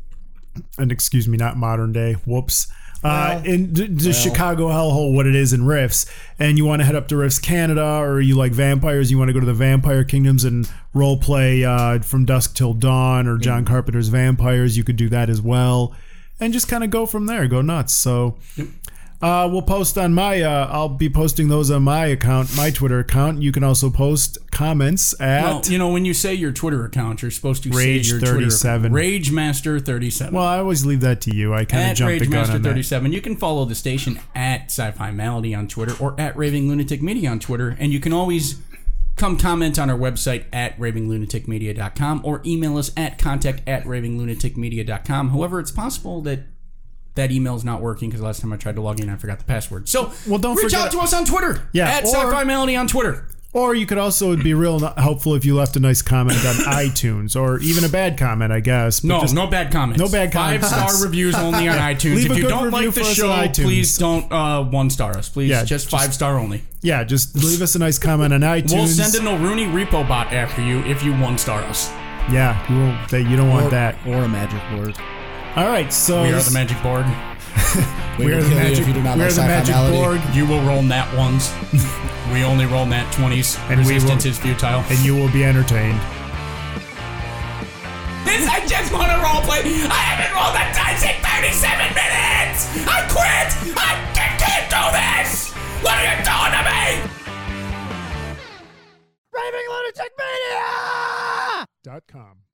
S2: and excuse me, not modern day. Whoops. Uh,
S5: Well,
S2: in the, the Chicago hellhole, what it is in Riffs, and you want to head up to Riffs Canada, or you like vampires, you want to go to the Vampire Kingdoms and role play uh, From Dusk Till Dawn or John Carpenter's Vampires, you could do that as well, and just kind of go from there, go nuts. So uh, we'll post on my, uh, I'll be posting those on my account, my Twitter account. You can also post comments at.
S3: Well, you know, when you say your Twitter account, you're supposed to
S2: Rage
S3: say your
S2: thirty-seven.
S3: Twitter account. Ragemaster thirty-seven.
S2: Well, I always leave that to you. I kind of
S3: At
S2: jump the gun
S3: Ragemaster
S2: on that.
S3: thirty-seven. You can follow the station at Sci-Fi Malady on Twitter or at Raving Lunatic Media on Twitter. And you can always come comment on our website at raving lunatic media dot com or email us at contact at raving lunatic media dot com. However, it's possible that that email is not working because last time I tried to log in, I forgot the password. So
S2: Well, don't
S3: reach
S2: forget-
S3: out to us on Twitter.
S2: Yeah,
S3: At
S2: or-
S3: Sci-Fi Malady on Twitter.
S2: Or you could also, it'd be real helpful if you left a nice comment on iTunes, or even a bad comment, I guess. But
S3: No,
S2: just-
S3: no bad comments.
S2: No bad
S3: Five
S2: comments.
S3: star reviews only on iTunes.
S2: Leave
S3: If
S2: a
S3: you
S2: good
S3: don't
S2: review
S3: like the
S2: for us
S3: show,
S2: on iTunes.
S3: please don't uh, one star us. Please,
S2: Yeah,
S3: just
S2: just-
S3: five star only.
S2: Yeah, just leave us a nice comment on iTunes.
S3: We'll send an O'Rooney repo bot after you if you one star us.
S2: Yeah, you won't. They, you don't want
S5: or,
S2: that.
S5: or a magic word.
S2: All right, so
S3: We are the magic board.
S5: We,
S2: We
S5: will
S2: are the
S5: kill
S2: magic-
S5: you if you do not
S2: we
S5: like
S2: are the magic
S5: sci-fi
S2: board.
S3: You will roll nat ones. We only roll nat twenties.
S2: And we
S3: Resistance
S2: will-
S3: is futile.
S2: and you will be entertained.
S3: This, I just want to roleplay. I haven't rolled a dice in thirty-seven minutes. I quit. I can't, can't do this. What are you doing to me?
S1: Raving Lunatic Mania!
S2: Dot com.